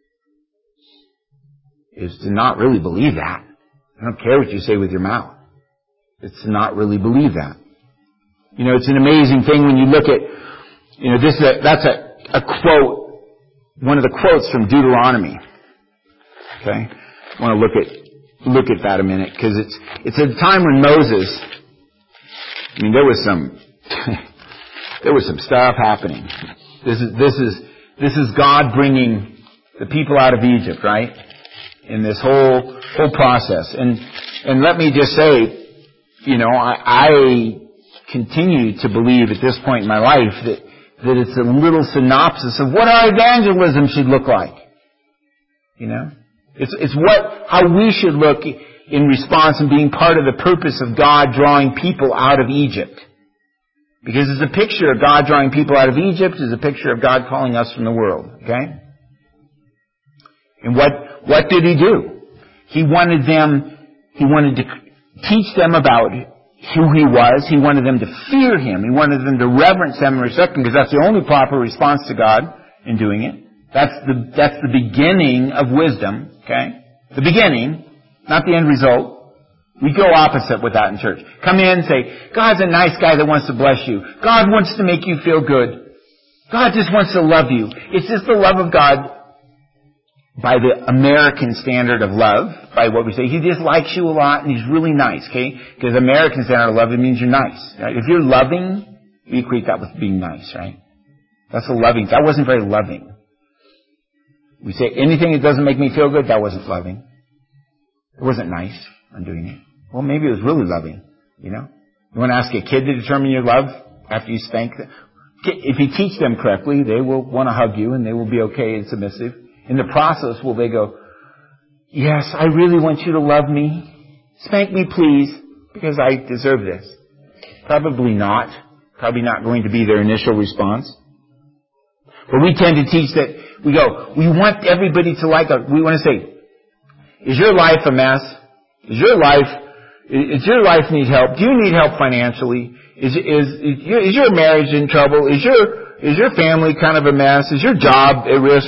is to not really believe that. I don't care what you say with your mouth. It's to not really believe that. You know, it's an amazing thing when you look at, you know, that's a quote, one of the quotes from Deuteronomy. Okay? I want to look at that a minute, because it's a time when Moses, I mean, there was some stuff happening. This is God bringing the people out of Egypt, right? In this whole process. And let me just say, you know, I continue to believe at this point in my life that it's a little synopsis of what our evangelism should look like. You know? It's how we should look in response and being part of the purpose of God drawing people out of Egypt. Because it's a picture of God drawing people out of Egypt, it's a picture of God calling us from the world. Okay? And what did He do? He wanted to teach them about who He was. He wanted them to fear Him. He wanted them to reverence Him and respect Him, because that's the only proper response to God in doing it. That's the beginning of wisdom. Okay? The beginning, not the end result. We go opposite with that in church. Come in and say, God's a nice guy that wants to bless you. God wants to make you feel good. God just wants to love you. It's just the love of God by the American standard of love, by what we say. He just likes you a lot and He's really nice, okay? Because American standard of love, it means you're nice. Right? If you're loving, we equate that with being nice, right? That's a loving. That wasn't very loving. We say anything that doesn't make me feel good, that wasn't loving. It wasn't nice. I'm doing it. Well, maybe it was really loving, you know? You want to ask a kid to determine your love after you spank them? If you teach them correctly, they will want to hug you and they will be okay and submissive. In the process, will they go, yes, I really want you to love me. Spank me, please, because I deserve this. Probably not. Probably not going to be their initial response. But we tend to teach that we want everybody to like us. We want to say, is your life a mess? Does your life need help? Do you need help financially? Is your marriage in trouble? Is your family kind of a mess? Is your job at risk?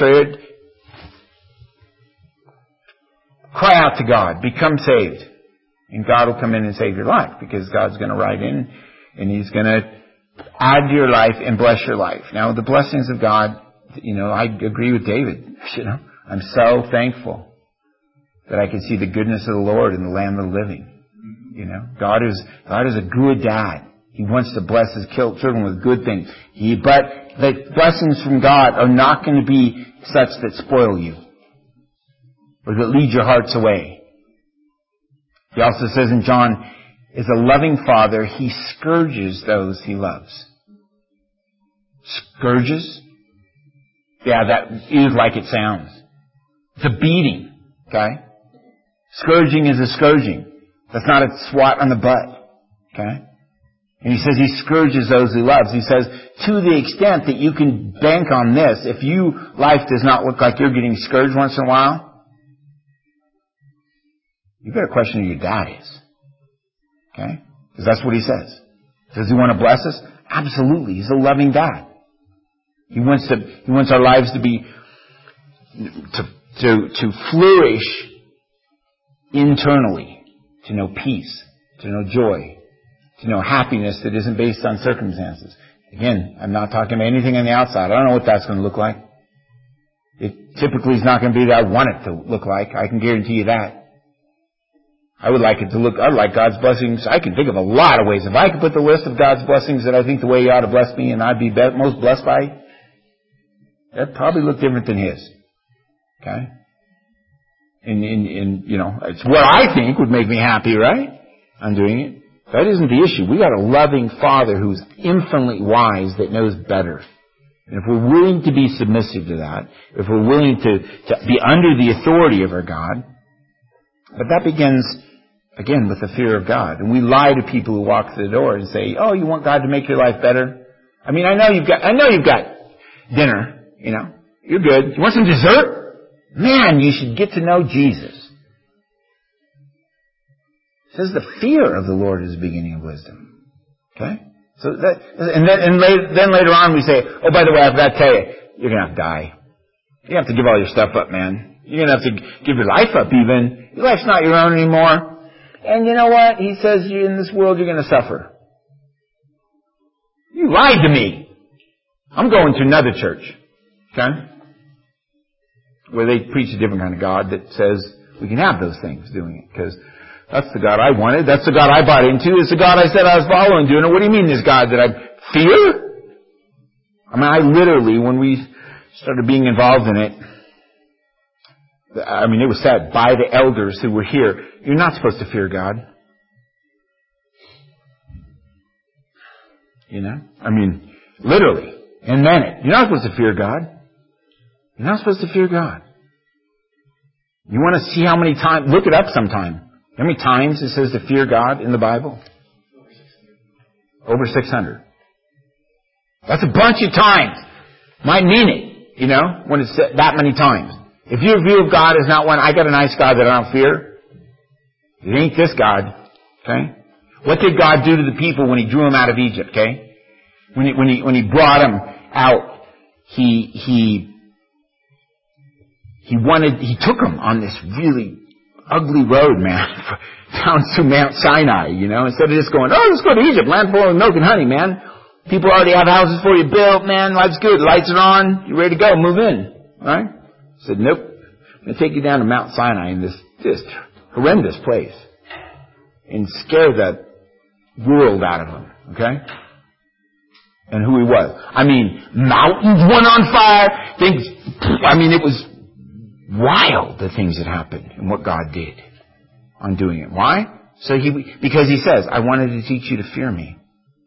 Cry out to God. Become saved. And God will come in and save your life, because God's going to ride in and He's going to add to your life and bless your life. Now, the blessings of God, you know, I agree with David. You know, I'm so thankful that I can see the goodness of the Lord in the land of the living. You know, God is a good dad. He wants to bless His children with good things. But the blessings from God are not going to be such that spoil you, or that lead your hearts away. He also says in John, as a loving father, He scourges those He loves. Scourges? Yeah, that is like it sounds. It's a beating. Okay? Scourging is a scourging. That's not a swat on the butt. Okay? And He says He scourges those He loves. He says, to the extent that you can bank on this, if life does not look like you're getting scourged once in a while, you better question who your dad is. Okay? Because that's what He says. Does He want to bless us? Absolutely. He's a loving dad. He wants our lives to be, to flourish internally, to know peace, to know joy, to know happiness that isn't based on circumstances. Again, I'm not talking about anything on the outside. I don't know what that's going to look like. It typically is not going to be that I want it to look like. I can guarantee you that. I'd like God's blessings. I can think of a lot of ways. If I could put the list of God's blessings that I think the way He ought to bless me and I'd be most blessed by, that'd probably look different than His. Okay? And you know, it's what I think would make me happy, right? I'm doing it. That isn't the issue. We got a loving Father who's infinitely wise that knows better. And if we're willing to be submissive to that, if we're willing to be under the authority of our God, but that begins, again, with the fear of God. And we lie to people who walk through the door and say, oh, you want God to make your life better? I mean, I know you've got dinner, you know. You're good. You want some dessert? Man, you should get to know Jesus. It says the fear of the Lord is the beginning of wisdom. Okay? So that, then later on we say, oh, by the way, I forgot to tell you, you're going to have to die. You have to give all your stuff up, man. You're going to have to give your life up even. Your life's not your own anymore. And you know what? He says in this world you're going to suffer. You lied to me. I'm going to another church. Okay? Where they preach a different kind of God that says we can have those things doing it. Because that's the God I wanted. That's the God I bought into. It's the God I said I was following doing it. What do you mean this God that I fear? I mean, I literally, when we started being involved in it, I mean, it was said by the elders who were here, you're not supposed to fear God. You know? I mean, literally. And meant it. You're not supposed to fear God. You're not supposed to fear God. You want to see how many times, look it up sometime. How many times it says to fear God in the Bible? Over 600. That's a bunch of times. Might mean it, you know, when it's said that many times. If your view of God is not one, I got a nice God that I don't fear, it ain't this God, okay? What did God do to the people when He drew them out of Egypt, okay? When He brought them out, He took them on this really ugly road, man, down to Mount Sinai, you know, instead of just going, oh, let's go to Egypt, land full of milk and honey, man. People already have houses for you built, man, life's good, lights are on, you're ready to go, move in, right? He said, nope, I'm going to take you down to Mount Sinai in this just horrendous place and scare that world out of them, okay? And who He was. I mean, mountains went on fire, things, I mean, it was wild, the things that happened and what God did on doing it. Why? Because He says, I wanted to teach you to fear me.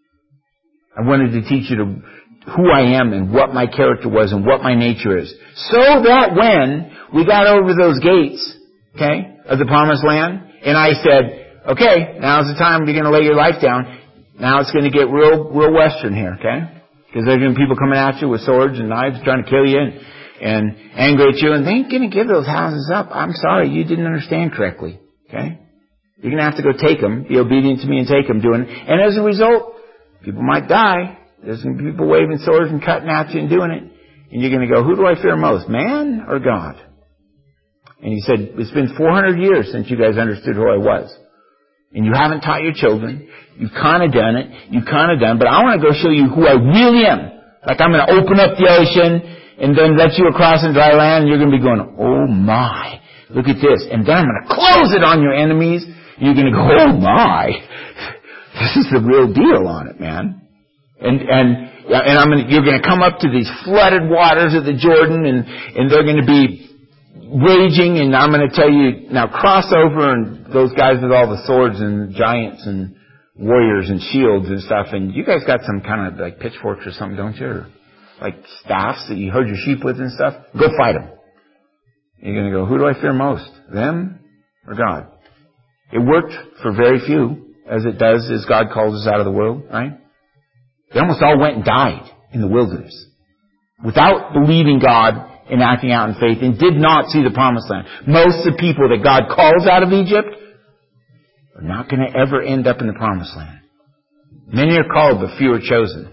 I wanted to teach you who I am and what my character was and what my nature is. So that when we got over those gates, okay, of the promised land, and I said, okay, now's the time you're going to lay your life down. Now it's going to get real Western here, okay? Because there's going to be people coming at you with swords and knives trying to kill you and angry at you, and they ain't going to give those houses up. I'm sorry, you didn't understand correctly, okay? You're going to have to go take them, be obedient to me and take them, doing it. And as a result, people might die. There's some people waving swords and cutting at you and doing it. And you're going to go, who do I fear most, man or God? And He said, it's been 400 years since you guys understood who I was. And you haven't taught your children. You've kind of done it. But I want to go show you who I really am. Like I'm going to open up the ocean and then let you across in dry land, and you're going to be going, oh my, look at this. And then I'm going to close it on your enemies. And you're going to go, oh my, this is the real deal on it, man. And you're going to come up to these flooded waters of the Jordan, and they're going to be raging, and I'm going to tell you, now cross over, and those guys with all the swords and giants and warriors and shields and stuff, and you guys got some kind of like pitchforks or something, don't you? Or like staffs that you herd your sheep with and stuff. Go fight them. You're going to go, who do I fear most? Them or God? It worked for very few, as it does as God calls us out of the world, right? They almost all went and died in the wilderness without believing God and acting out in faith, and did not see the promised land. Most of the people that God calls out of Egypt are not going to ever end up in the promised land. Many are called, but few are chosen.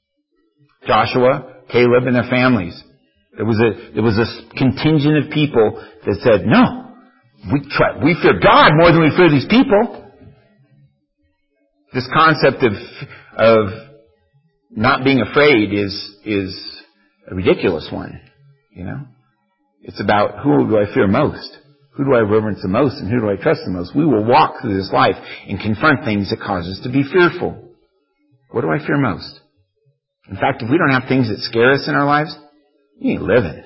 Joshua, Caleb, and their families. There was a contingent of people that said, no, we fear God more than we fear these people. This concept of not being afraid is a ridiculous one, you know. It's about who do I fear most? Who do I reverence the most? And who do I trust the most? We will walk through this life and confront things that cause us to be fearful. What do I fear most? In fact, if we don't have things that scare us in our lives, you ain't living.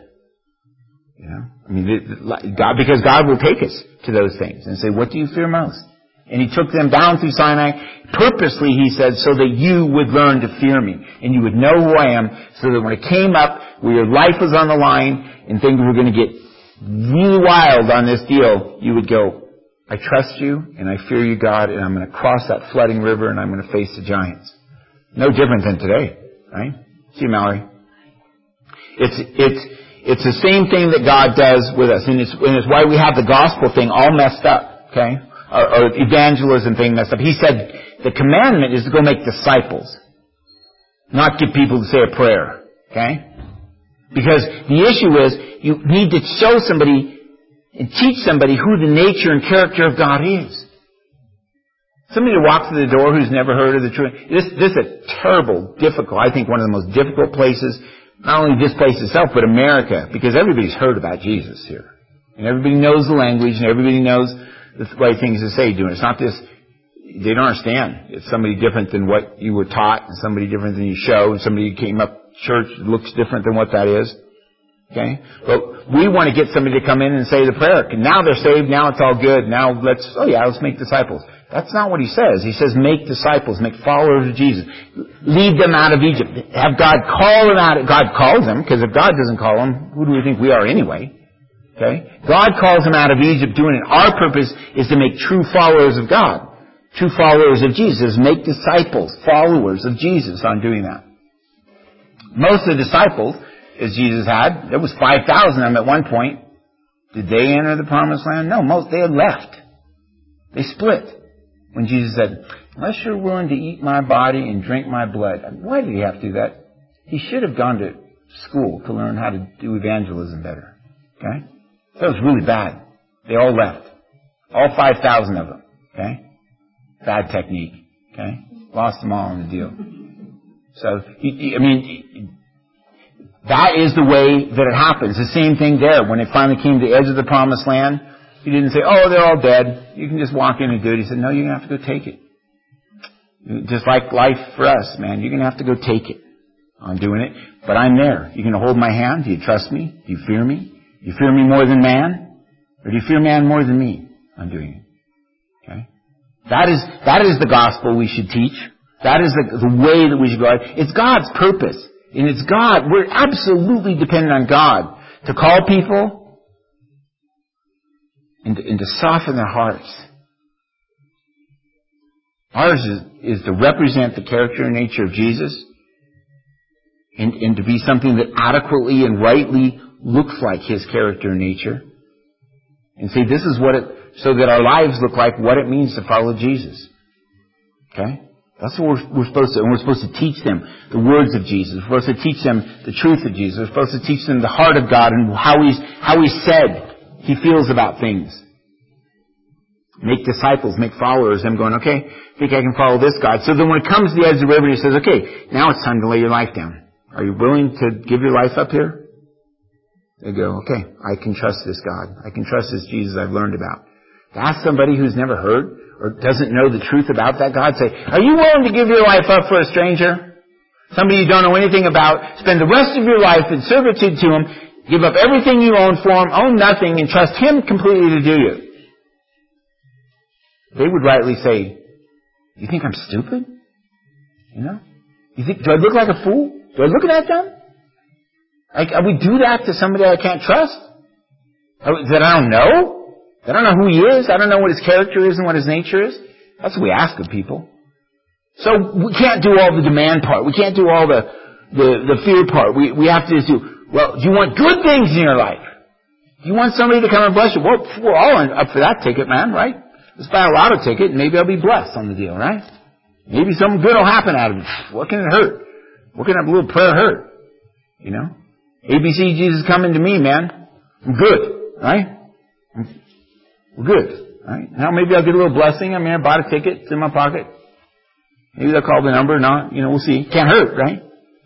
You know? I mean, because God will take us to those things and say, what do you fear most? And He took them down through Sinai. Purposely, He said, so that you would learn to fear Me. And you would know who I am, so that when it came up, where your life was on the line, and things were going to get really wild on this deal, you would go, I trust You, and I fear You, God, and I'm going to cross that flooding river, and I'm going to face the giants. No different than today, right? See, Mallory? It's the same thing that God does with us, and it's why we have the gospel thing all messed up, okay? Or evangelism thing messed up. He said the commandment is to go make disciples, not get people to say a prayer, okay? Because the issue is you need to show somebody and teach somebody who the nature and character of God is. Somebody who walks through the door who's never heard of the truth. This is a terrible, difficult, I think one of the most difficult places, not only this place itself, but America, because everybody's heard about Jesus here. And everybody knows the language, and everybody knows the right things to say to it. It's not this, they don't understand. It's somebody different than what you were taught, and somebody different than you show, and somebody who came up church looks different than what that is. Okay? But we want to get somebody to come in and say the prayer. Now they're saved, now it's all good, now let's make disciples. That's not what He says. He says make disciples, make followers of Jesus. Lead them out of Egypt. Have God call them out. God calls them, because if God doesn't call them, who do we think we are anyway? Okay? God calls them out of Egypt doing it. Our purpose is to make true followers of God. True followers of Jesus. Make disciples, followers of Jesus on doing that. Most of the disciples, as Jesus had, there was 5,000 of them at one point. Did they enter the promised land? No, they had left. They split. When Jesus said, unless you're willing to eat my body and drink my blood. Why did He have to do that? He should have gone to school to learn how to do evangelism better. Okay? That was really bad. They all left. All 5,000 of them. Okay? Bad technique. Okay? Lost them all in the deal. So, that is the way that it happens. The same thing there. When it finally came to the edge of the promised land, He didn't say, oh, they're all dead. You can just walk in and do it. He said, no, you're going to have to go take it. Just like life for us, man. You're going to have to go take it on doing it. But I'm there. You're going to hold my hand. Do you trust me? Do you fear me? Do you fear me more than man? Or do you fear man more than me on doing it? Okay? That is the gospel we should teach. That is the way that we should go. It's God's purpose. And it's God. We're absolutely dependent on God to call people and to soften their hearts. Ours is to represent the character and nature of Jesus and to be something that adequately and rightly looks like His character and nature. And say this is so that our lives look like what it means to follow Jesus. Okay? That's what we're supposed to, and we're supposed to teach them the words of Jesus. We're supposed to teach them the truth of Jesus. We're supposed to teach them the heart of God and how He said He feels about things. Make disciples, make followers. I'm going, okay, I think I can follow this God. So then when it comes to the edge of the river, He says, okay, now it's time to lay your life down. Are you willing to give your life up here? They go, okay, I can trust this God. I can trust this Jesus I've learned about. To ask somebody who's never heard or doesn't know the truth about that God, say, are you willing to give your life up for a stranger? Somebody you don't know anything about, spend the rest of your life in servitude to Him, give up everything you own for Him, own nothing, and trust Him completely to do you. They would rightly say, you think I'm stupid? You know? Do I look like a fool? Do I look like that? I would do that to somebody I can't trust? That I don't know? That I don't know who He is? I don't know what His character is and what His nature is? That's what we ask of people. So we can't do all the demand part. We can't do all the fear part. We have to just do, well, do you want good things in your life? Do you want somebody to come and bless you? Well, we're all up for that ticket, man, right? Let's buy a lotto ticket and maybe I'll be blessed on the deal, right? Maybe something good will happen out of it. What can it hurt? What can a little prayer hurt? You know? ABC, Jesus coming to me, man. I'm good, right? We're good, right? Now maybe I'll get a little blessing. I mean, I bought a ticket. It's in my pocket. Maybe they'll call the number. Not, we'll see. Can't hurt, right?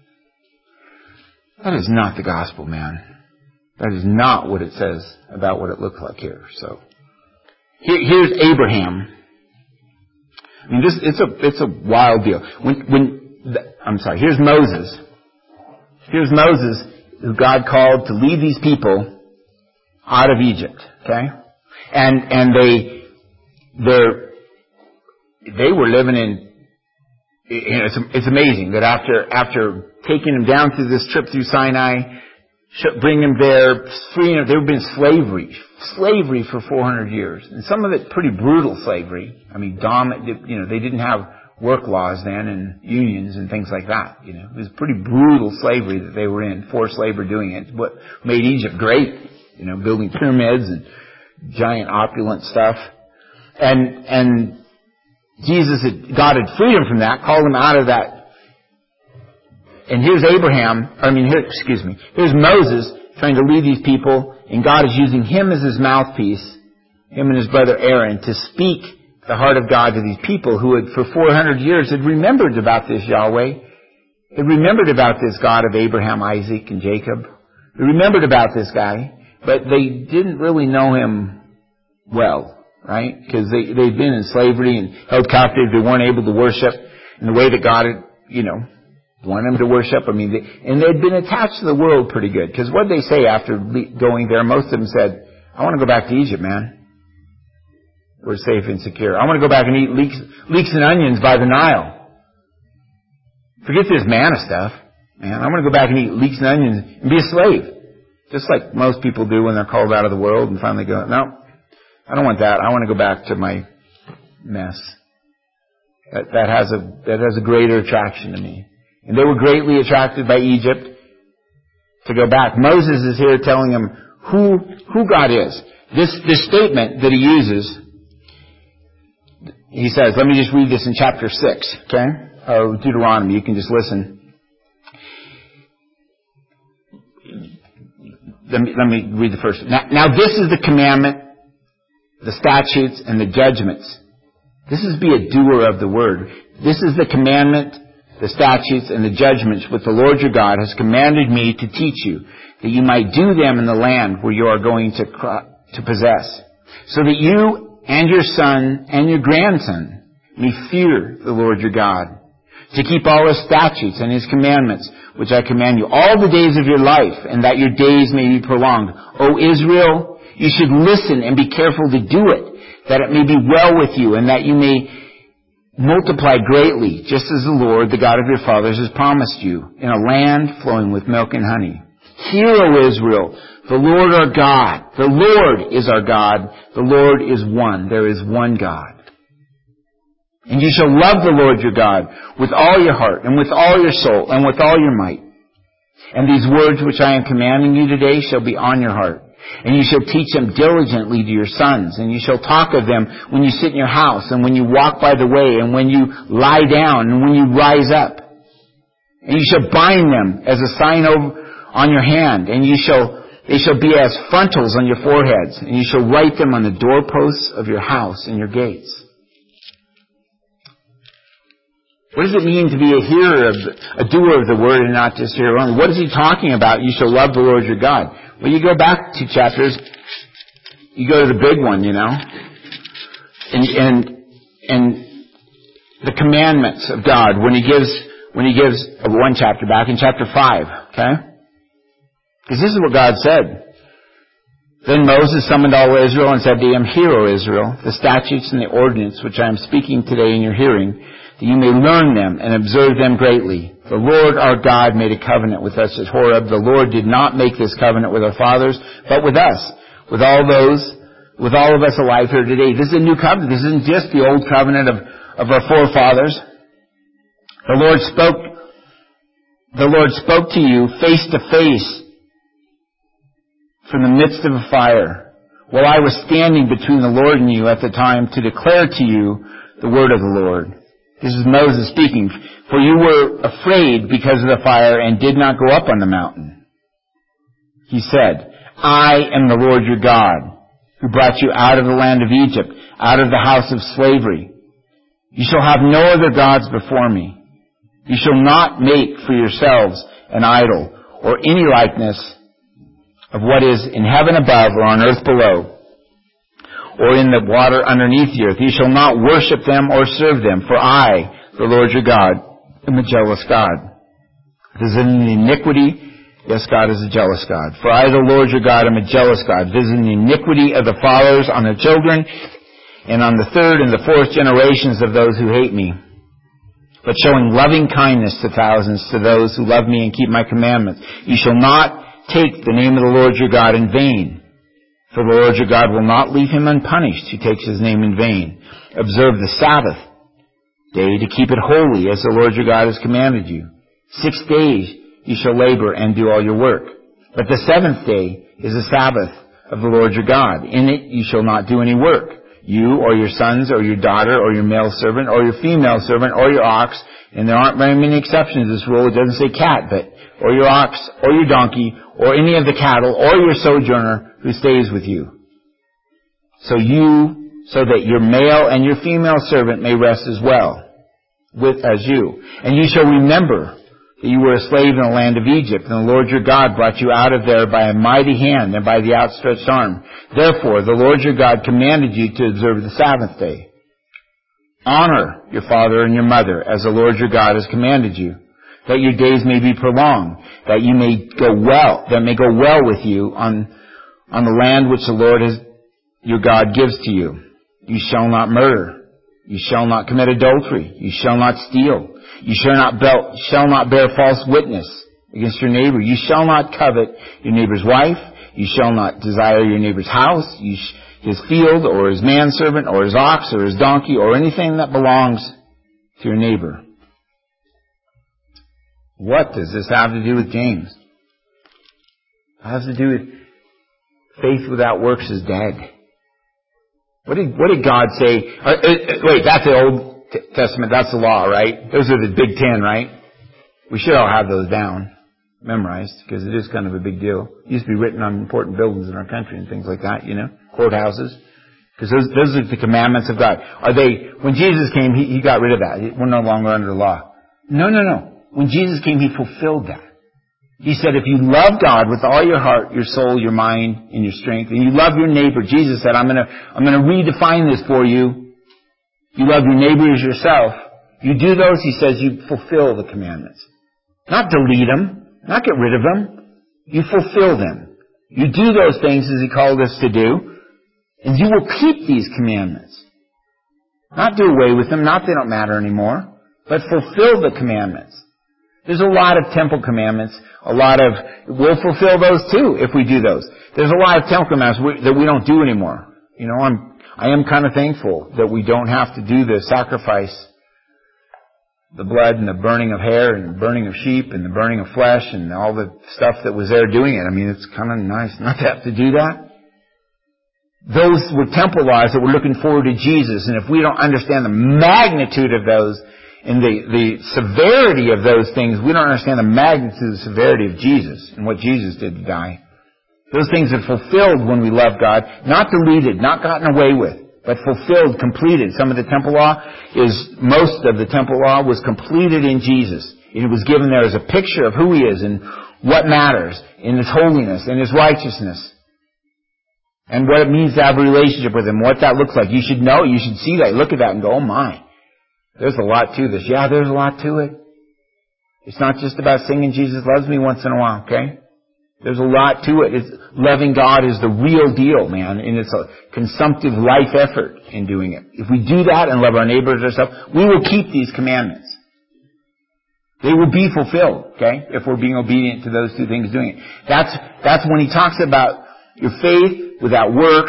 That is not the gospel, man. That is not what it says about what it looks like here. So, here's Abraham. I mean, it's a wild deal. Here's Moses. Here's Moses, who God called to lead these people out of Egypt. Okay, and they were living in, it's amazing that after taking them down through this trip through Sinai, bring them there, freeing them, they've been slavery for 400 years. And some of it pretty brutal slavery. I mean, they didn't have work laws then and unions and things like that. It was pretty brutal slavery that they were in, forced labor doing it. What made Egypt great, building pyramids and giant opulent stuff. And God had freed him from that, called him out of that. And here's here's Moses trying to lead these people, and God is using him as his mouthpiece, him and his brother Aaron, to speak the heart of God to these people who had, for 400 years, had remembered about this Yahweh. They remembered about this God of Abraham, Isaac, and Jacob. They remembered about this guy, but they didn't really know him well, right? Because they'd been in slavery and held captive. They weren't able to worship in the way that God had, wanted them to worship. And they'd been attached to the world pretty good. Because what did they say after going there? Most of them said, I want to go back to Egypt, man. We're safe and secure. I want to go back and eat leeks and onions by the Nile. Forget this manna stuff, man. I want to go back and eat leeks and onions and be a slave. Just like most people do when they're called out of the world and finally go, no, I don't want that. I want to go back to my mess. That has a greater attraction to me. And they were greatly attracted by Egypt to go back. Moses is here telling them who God is. This statement that he uses, he says, let me just read this in chapter 6, okay? Or Deuteronomy, you can just listen. Let me read the first. Now this is the commandment, the statutes, and the judgments. This is be a doer of the word. This is the commandment, the statutes, and the judgments which the Lord your God has commanded me to teach you, that you might do them in the land where you are going to possess, so that you and your son and your grandson may fear the Lord your God, to keep all his statutes and his commandments, which I command you all the days of your life, and that your days may be prolonged. O Israel, you should listen and be careful to do it, that it may be well with you, and that you may multiply greatly, just as the Lord, the God of your fathers, has promised you, in a land flowing with milk and honey. Hear, O Israel, the Lord our God. The Lord is our God. The Lord is one. There is one God. And you shall love the Lord your God with all your heart and with all your soul and with all your might. And these words which I am commanding you today shall be on your heart. And you shall teach them diligently to your sons. And you shall talk of them when you sit in your house and when you walk by the way and when you lie down and when you rise up. And you shall bind them as a sign on your hand. And they shall be as frontals on your foreheads. And you shall write them on the doorposts of your house and your gates. What does it mean to be a doer of the word and not just hearer only? What is he talking about? You shall love the Lord your God. Well, you go back 2 chapters, you go to the big one, and the commandments of God when he gives one chapter back in chapter 5, okay? Because this is what God said. Then Moses summoned all Israel and said to him, Hear, O Israel, the statutes and the ordinance which I am speaking today in your hearing, that you may learn them and observe them greatly. The Lord our God made a covenant with us at Horeb. The Lord did not make this covenant with our fathers, but with us, with all of us alive here today. This is a new covenant. This isn't just the old covenant of our forefathers. The Lord spoke to you face to face from the midst of a fire, while I was standing between the Lord and you at the time to declare to you the word of the Lord. This is Moses speaking. For you were afraid because of the fire and did not go up on the mountain. He said, I am the Lord your God, who brought you out of the land of Egypt, out of the house of slavery. You shall have no other gods before me. You shall not make for yourselves an idol, or any likeness of what is in heaven above or on earth below, or in the water underneath the earth. You shall not worship them or serve them, for I, the Lord your God, am a jealous God. Visiting the iniquity, yes, God is a jealous God. For I, the Lord your God, am a jealous God, visiting the iniquity of the fathers on the children, and on the third and the fourth generations of those who hate me. But showing loving kindness to thousands, to those who love me and keep my commandments. You shall not take the name of the Lord your God in vain. For the Lord your God will not leave him unpunished who takes his name in vain. Observe the Sabbath day to keep it holy as the Lord your God has commanded you. 6 days you shall labor and do all your work. But the seventh day is the Sabbath of the Lord your God. In it you shall not do any work. You or your sons or your daughter or your male servant or your female servant or your ox, and there aren't very many exceptions to this rule. It doesn't say cat, but or your ox or your donkey or any of the cattle or your sojourner who stays with you. So that your male and your female servant may rest as well as you. And you shall remember that you were a slave in the land of Egypt, and the Lord your God brought you out of there by a mighty hand and by the outstretched arm. Therefore, the Lord your God commanded you to observe the Sabbath day. Honor your father and your mother, as the Lord your God has commanded you, that your days may be prolonged, that may go well with you on the land which the Lord your God gives to you. You shall not murder. You shall not commit adultery. You shall not steal. You shall not bear false witness against your neighbor. You shall not covet your neighbor's wife. You shall not desire your neighbor's house, his field, or his manservant, or his ox, or his donkey, or anything that belongs to your neighbor. What does this have to do with James? It has to do with faith without works is dead. What did God say? Wait, that's the Old Testament. That's the law, right? Those are the big 10, right? We should all have those down, memorized, because it is kind of a big deal. It used to be written on important buildings in our country and things like that, courthouses. Because those are the commandments of God. When Jesus came, He got rid of that. We're no longer under the law. No. When Jesus came, He fulfilled that. He said, if you love God with all your heart, your soul, your mind, and your strength, and you love your neighbor, Jesus said, I'm gonna redefine this for you. You love your neighbor as yourself. You do those, He says, you fulfill the commandments. Not delete them, not get rid of them. You fulfill them. You do those things as He called us to do, and you will keep these commandments. Not do away with them, not they don't matter anymore, but fulfill the commandments. There's a lot of temple commandments, we'll fulfill those too if we do those. There's a lot of temple commandments that we don't do anymore. I am kind of thankful that we don't have to do the sacrifice, the blood and the burning of hair and the burning of sheep and the burning of flesh and all the stuff that was there doing it. I mean, it's kind of nice not to have to do that. Those were temple laws that were looking forward to Jesus, and if we don't understand the magnitude of those, and the severity of those things, we don't understand the magnitude of the severity of Jesus and what Jesus did to die. Those things are fulfilled when we love God, not deleted, not gotten away with, but fulfilled, completed. Most of the temple law was completed in Jesus. And it was given there as a picture of who He is and what matters in His holiness and His righteousness. And what it means to have a relationship with Him, what that looks like. You should know, you should see that, look at that and go, oh my. There's a lot to this. Yeah, there's a lot to it. It's not just about singing Jesus Loves Me once in a while, okay? There's a lot to it. Loving God is the real deal, man, and it's a consumptive life effort in doing it. If we do that and love our neighbors and stuff, we will keep these commandments. They will be fulfilled, okay, if we're being obedient to those two things doing it. That's when He talks about your faith without works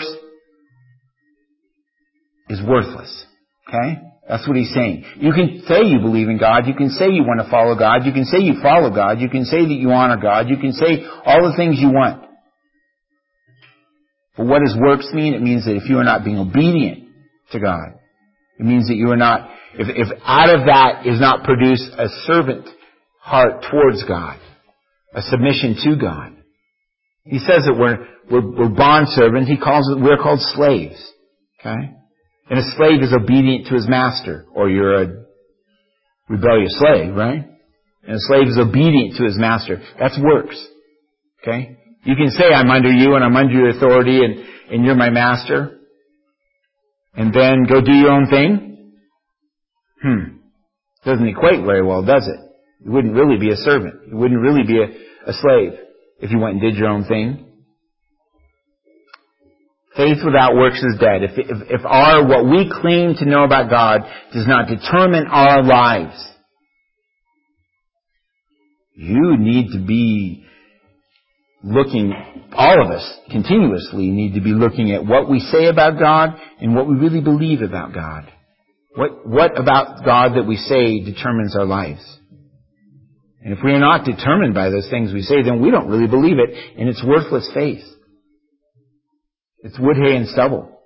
is worthless, okay? That's what He's saying. You can say you believe in God. You can say you want to follow God. You can say you follow God. You can say that you honor God. You can say all the things you want. But what does works mean? It means that if you are not being obedient to God, it means that you are not, if out of that is not produced a servant heart towards God, a submission to God. He says that we're bond servants. We're called slaves. Okay? And a slave is obedient to his master, or you're a rebellious slave, right? And a slave is obedient to his master. That's works. Okay? You can say, I'm under you and I'm under your authority and you're my master. And then go do your own thing? Doesn't equate very well, does it? You wouldn't really be a servant. You wouldn't really be a slave if you went and did your own thing. Faith without works is dead. If what we claim to know about God does not determine our lives, you need to be looking, all of us continuously need to be looking at what we say about God and what we really believe about God. What about God that we say determines our lives? And if we are not determined by those things we say, then we don't really believe it, and it's worthless faith. It's wood, hay, and stubble.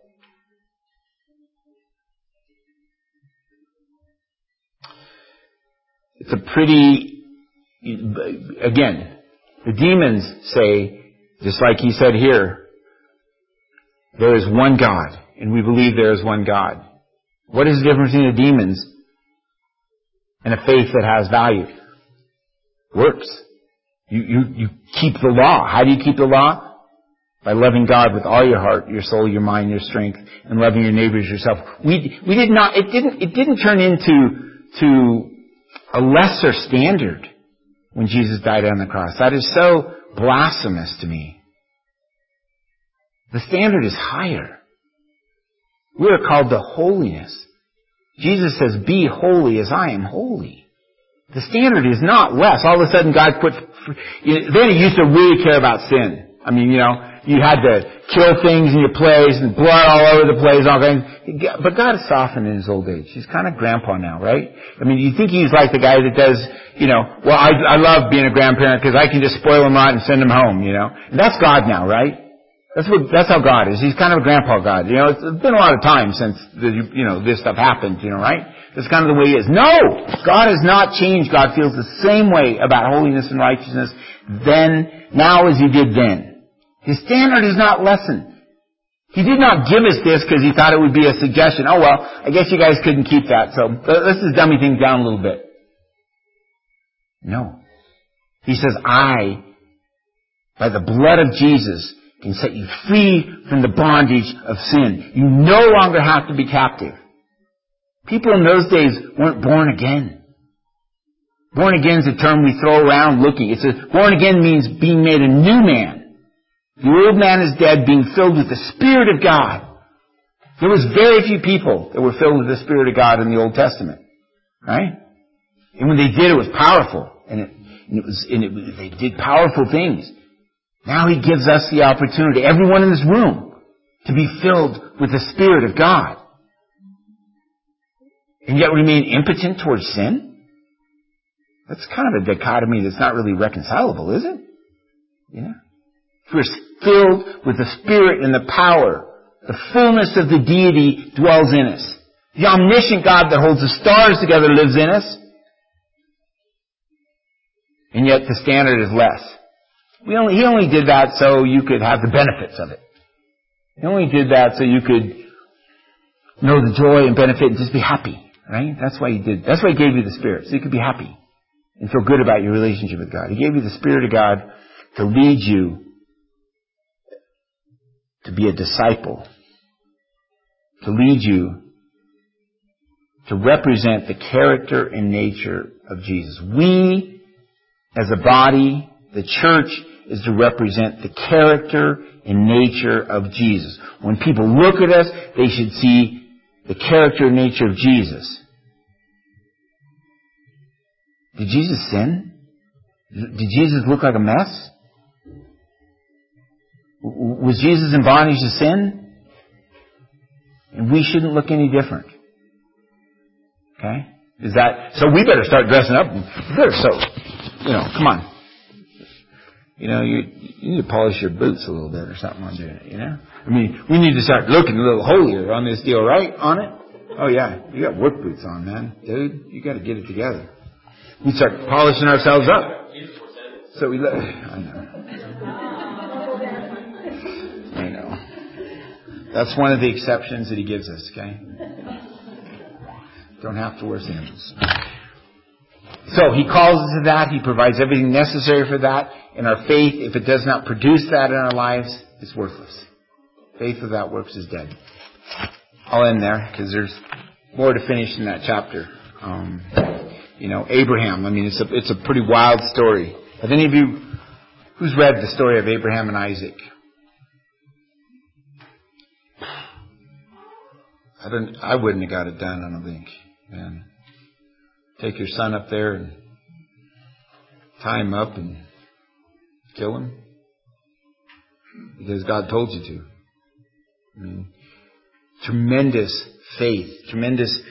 It's a pretty, again, the demons say, just like he said here, there is one God, and we believe there is one God. What is the difference between the demons and a faith that has value? Works. You keep the law. How do you keep the law? By loving God with all your heart, your soul, your mind, your strength, and loving your neighbors yourself. It didn't turn into a lesser standard when Jesus died on the cross. That is so blasphemous to me. The standard is higher. We are called to holiness. Jesus says, be holy as I am holy. The standard is not less. All of a sudden God then he used to really care about sin. I mean, you had to kill things in your place and blood all over the place, all kinds. But God is softened in his old age. He's kind of grandpa now, right? I mean, you think he's like the guy that does, well, I love being a grandparent because I can just spoil him right and send him home, And that's God now, right? That's how God is. He's kind of a grandpa God. It's been a lot of time since this stuff happened, right? That's kind of the way he is. No! God has not changed. God feels the same way about holiness and righteousness now as he did then. His standard is not lessened. He did not give us this because he thought it would be a suggestion. Oh, well, I guess you guys couldn't keep that, so let's just dummy things down a little bit. No. He says, I, by the blood of Jesus, can set you free from the bondage of sin. You no longer have to be captive. People in those days weren't born again. Born again is a term we throw around looking. Born again means being made a new man. The old man is dead, being filled with the Spirit of God. There was very few people that were filled with the Spirit of God in the Old Testament. Right? And when they did, it was powerful. They did powerful things. Now he gives us the opportunity, everyone in this room, to be filled with the Spirit of God. And yet remain impotent towards sin? That's kind of a dichotomy that's not really reconcilable, is it? Yeah. If we're filled with the Spirit and the power, the fullness of the deity dwells in us. The omniscient God that holds the stars together lives in us. And yet the standard is less. He only did that so you could have the benefits of it. He only did that so you could know the joy and benefit and just be happy. Right? That's why he did. That's why he gave you the Spirit, so you could be happy and feel good about your relationship with God. He gave you the Spirit of God to lead you to be a disciple, to lead you to represent the character and nature of Jesus. We, as a body, the church, is to represent the character and nature of Jesus. When people look at us, they should see the character and nature of Jesus. Did Jesus sin? Did Jesus look like a mess? Was Jesus in bondage to sin? And we shouldn't look any different. Okay? So we better start dressing up. Come on. You need to polish your boots a little bit or something on doing it, I mean, we need to start looking a little holier on this deal, right? On it? Oh yeah, you got work boots on, man. Dude, you got to get it together. We start polishing ourselves up. So I know. That's one of the exceptions that he gives us, okay? Don't have to wear sandals. So he calls us to that. He provides everything necessary for that. And our faith, if it does not produce that in our lives, is worthless. Faith without works is dead. I'll end there because there's more to finish in that chapter. Abraham. I mean, it's a pretty wild story. Have any of you who's read the story of Abraham and Isaac? I wouldn't have got it done, I don't think. Man, take your son up there and tie him up and kill him because God told you to. I mean, tremendous faith, tremendous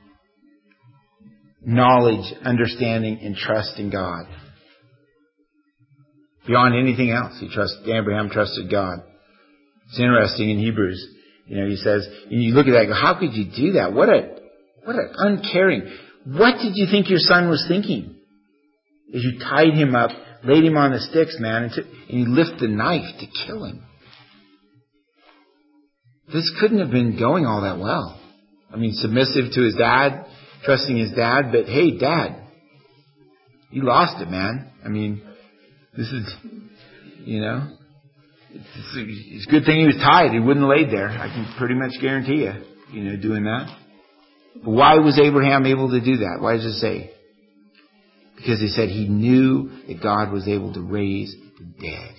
knowledge, understanding, and trust in God. Beyond anything else, Abraham trusted God. It's interesting in Hebrews, he says, and you look at that and go, how could you do that? What an uncaring. What did you think your son was thinking? As you tied him up, laid him on the sticks, man, and you lift the knife to kill him. This couldn't have been going all that well. I mean, submissive to his dad, trusting his dad, but hey, Dad, you lost it, man. I mean, this is, it's a good thing he was tied. He wouldn't have laid there. I can pretty much guarantee you, doing that. But why was Abraham able to do that? Why does it say? Because he said he knew that God was able to raise the dead.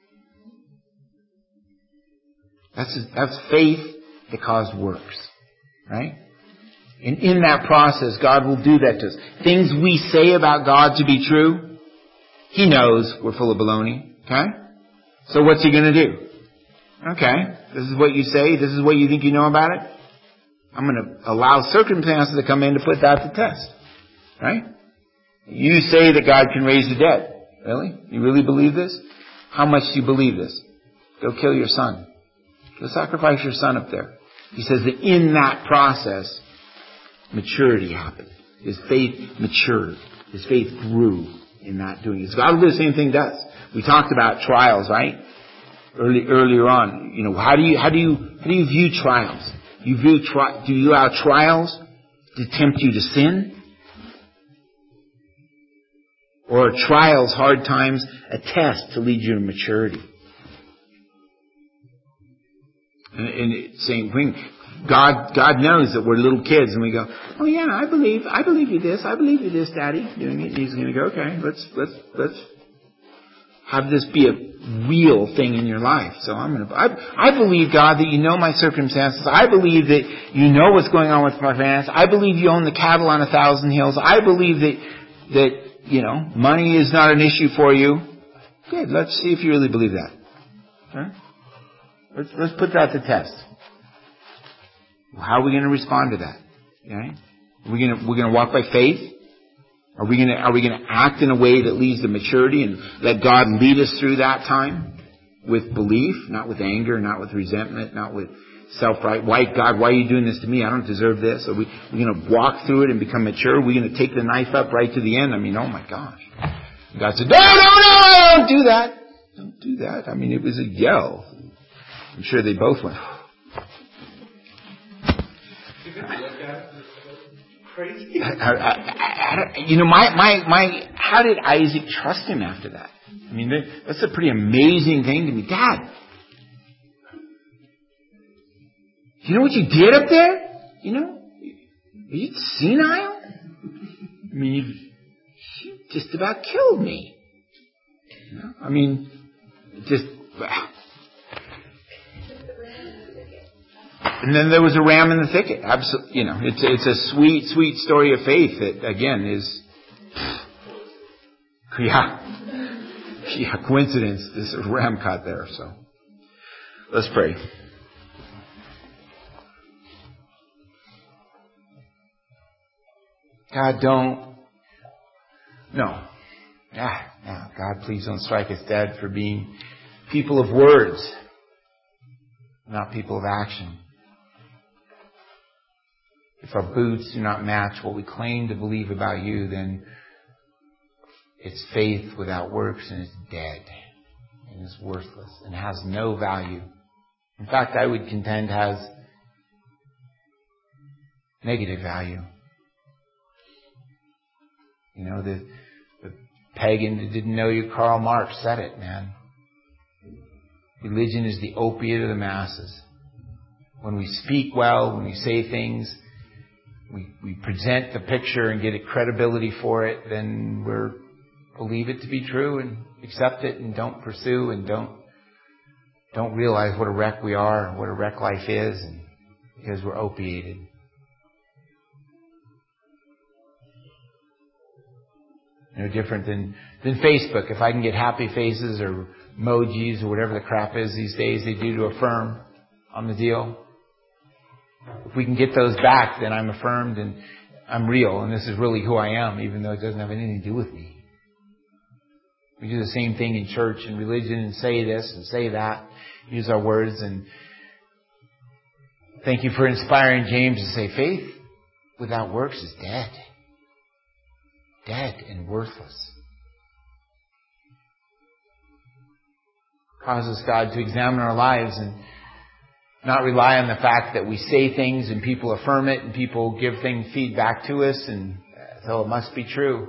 That's faith that caused works. Right? And in that process, God will do that to us. Things we say about God to be true, He knows we're full of baloney. Okay? So what's He going to do? Okay, this is what you say. This is what you think you know about it. I'm going to allow circumstances to come in to put that to test. Right? You say that God can raise the dead. Really? You really believe this? How much do you believe this? Go kill your son. Go sacrifice your son up there. He says that in that process, maturity happened. His faith matured. His faith grew in that doing it. God will do the same thing to us. We talked about trials, right? Earlier on. How do you view trials? Do you allow trials to tempt you to sin? Or are trials, hard times, a test to lead you to maturity? And same thing. God knows that we're little kids and we go, oh yeah, I believe you this, Daddy. Doing it. And He's going to go, okay, let's have this be a real thing in your life. So I believe, God, that you know my circumstances. I believe that you know what's going on with my finance. I believe you own the cattle on 1,000 hills. I believe that money is not an issue for you. Good. Let's see if you really believe that. Okay? Let's put that to test. How are we going to respond to that? Okay? We're going to walk by faith. Are we going to act in a way that leads to maturity and let God lead us through that time with belief, not with anger, not with resentment, not with self-right. God, why are you doing this to me? I don't deserve this. Are we going to walk through it and become mature? Are we going to take the knife up right to the end? I mean, oh my gosh. God said, no, don't do that. Don't do that. I mean, it was a yell. I'm sure they both went, crazy. How did Isaac trust him after that? I mean, that's a pretty amazing thing to me. Dad, you know what you did up there? Are you senile? I mean, you just about killed me. I mean, just... And then there was a ram in the thicket. Absolutely, it's a sweet, sweet story of faith that, again, is, coincidence. There's a ram caught there. So, let's pray. God, God, please don't strike us dead for being people of words, not people of action. If our boots do not match what we claim to believe about you, then it's faith without works and it's dead and it's worthless and has no value. In fact, I would contend has negative value. The pagan that didn't know you, Karl Marx, said it, man. Religion is the opiate of the masses. When we speak well, when we say things, we present the picture and get a credibility for it, then we believe it to be true and accept it and don't pursue and don't realize what a wreck we are and what a wreck life is. And because we're opiated. No different than Facebook. If I can get happy faces or emojis or whatever the crap is these days they do to affirm on the deal. If we can get those back, then I'm affirmed and I'm real and this is really who I am, even though it doesn't have anything to do with me. We do the same thing in church and religion and say this and say that, use our words. And thank you for inspiring James to say faith without works is dead. Dead and worthless. Causes God to examine our lives and not rely on the fact that we say things and people affirm it and people give things feedback to us and so it must be true.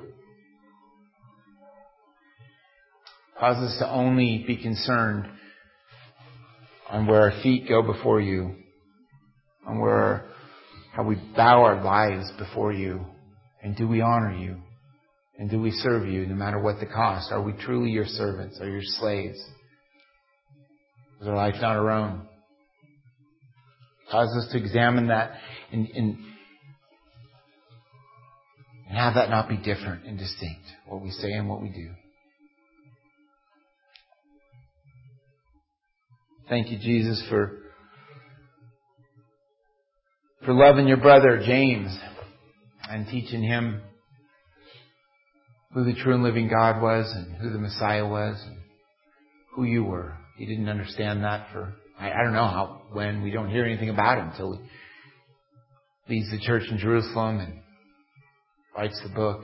Causes us to only be concerned on where our feet go before you, on how we bow our lives before you, and do we honor you? And do we serve you no matter what the cost? Are we truly your servants or your slaves? Is our life not our own? Cause us to examine that and have that not be different and distinct, what we say and what we do. Thank you, Jesus, for loving your brother, James, and teaching him who the true and living God was and who the Messiah was and who you were. He didn't understand that I don't know when we don't hear anything about him until he leads the church in Jerusalem and writes the book,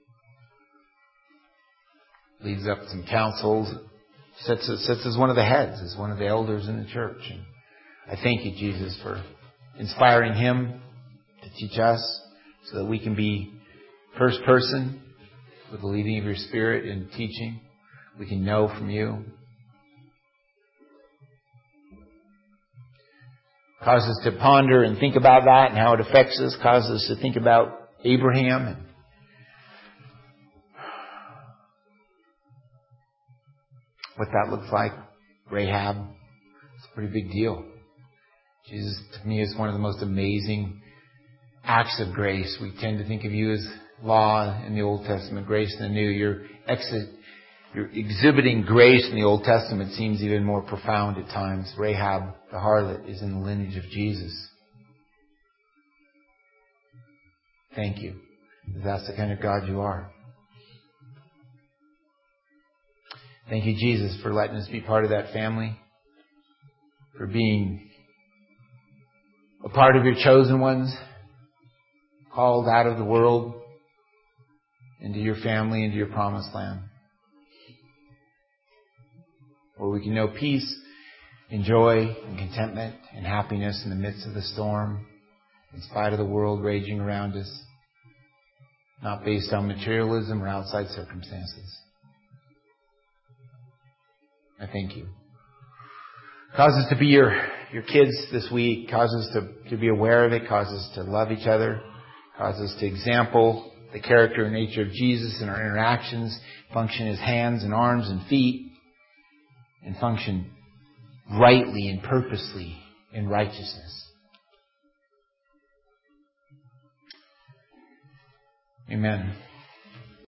leads up some councils, sits as one of the heads, as one of the elders in the church. And I thank you, Jesus, for inspiring him to teach us so that we can be first person with the leading of your Spirit in teaching. We can know from you. Cause us to ponder and think about that and how it affects us. Cause us to think about Abraham and what that looks like. Rahab. It's a pretty big deal. Jesus, to me, is one of the most amazing acts of grace. We tend to think of you as law in the Old Testament, grace in the New. You're exhibiting grace in the Old Testament seems even more profound at times. Rahab, the harlot, is in the lineage of Jesus. Thank you. That's the kind of God you are. Thank you, Jesus, for letting us be part of that family, for being a part of your chosen ones, called out of the world into your family, into your promised land, where we can know peace and joy and contentment and happiness in the midst of the storm, in spite of the world raging around us, not based on materialism or outside circumstances. I thank you. Cause us to be your kids this week. Cause us to be aware of it. Cause us to love each other. Cause us to example the character and nature of Jesus in our interactions. Function as hands and arms and feet. And function rightly and purposely in righteousness. Amen.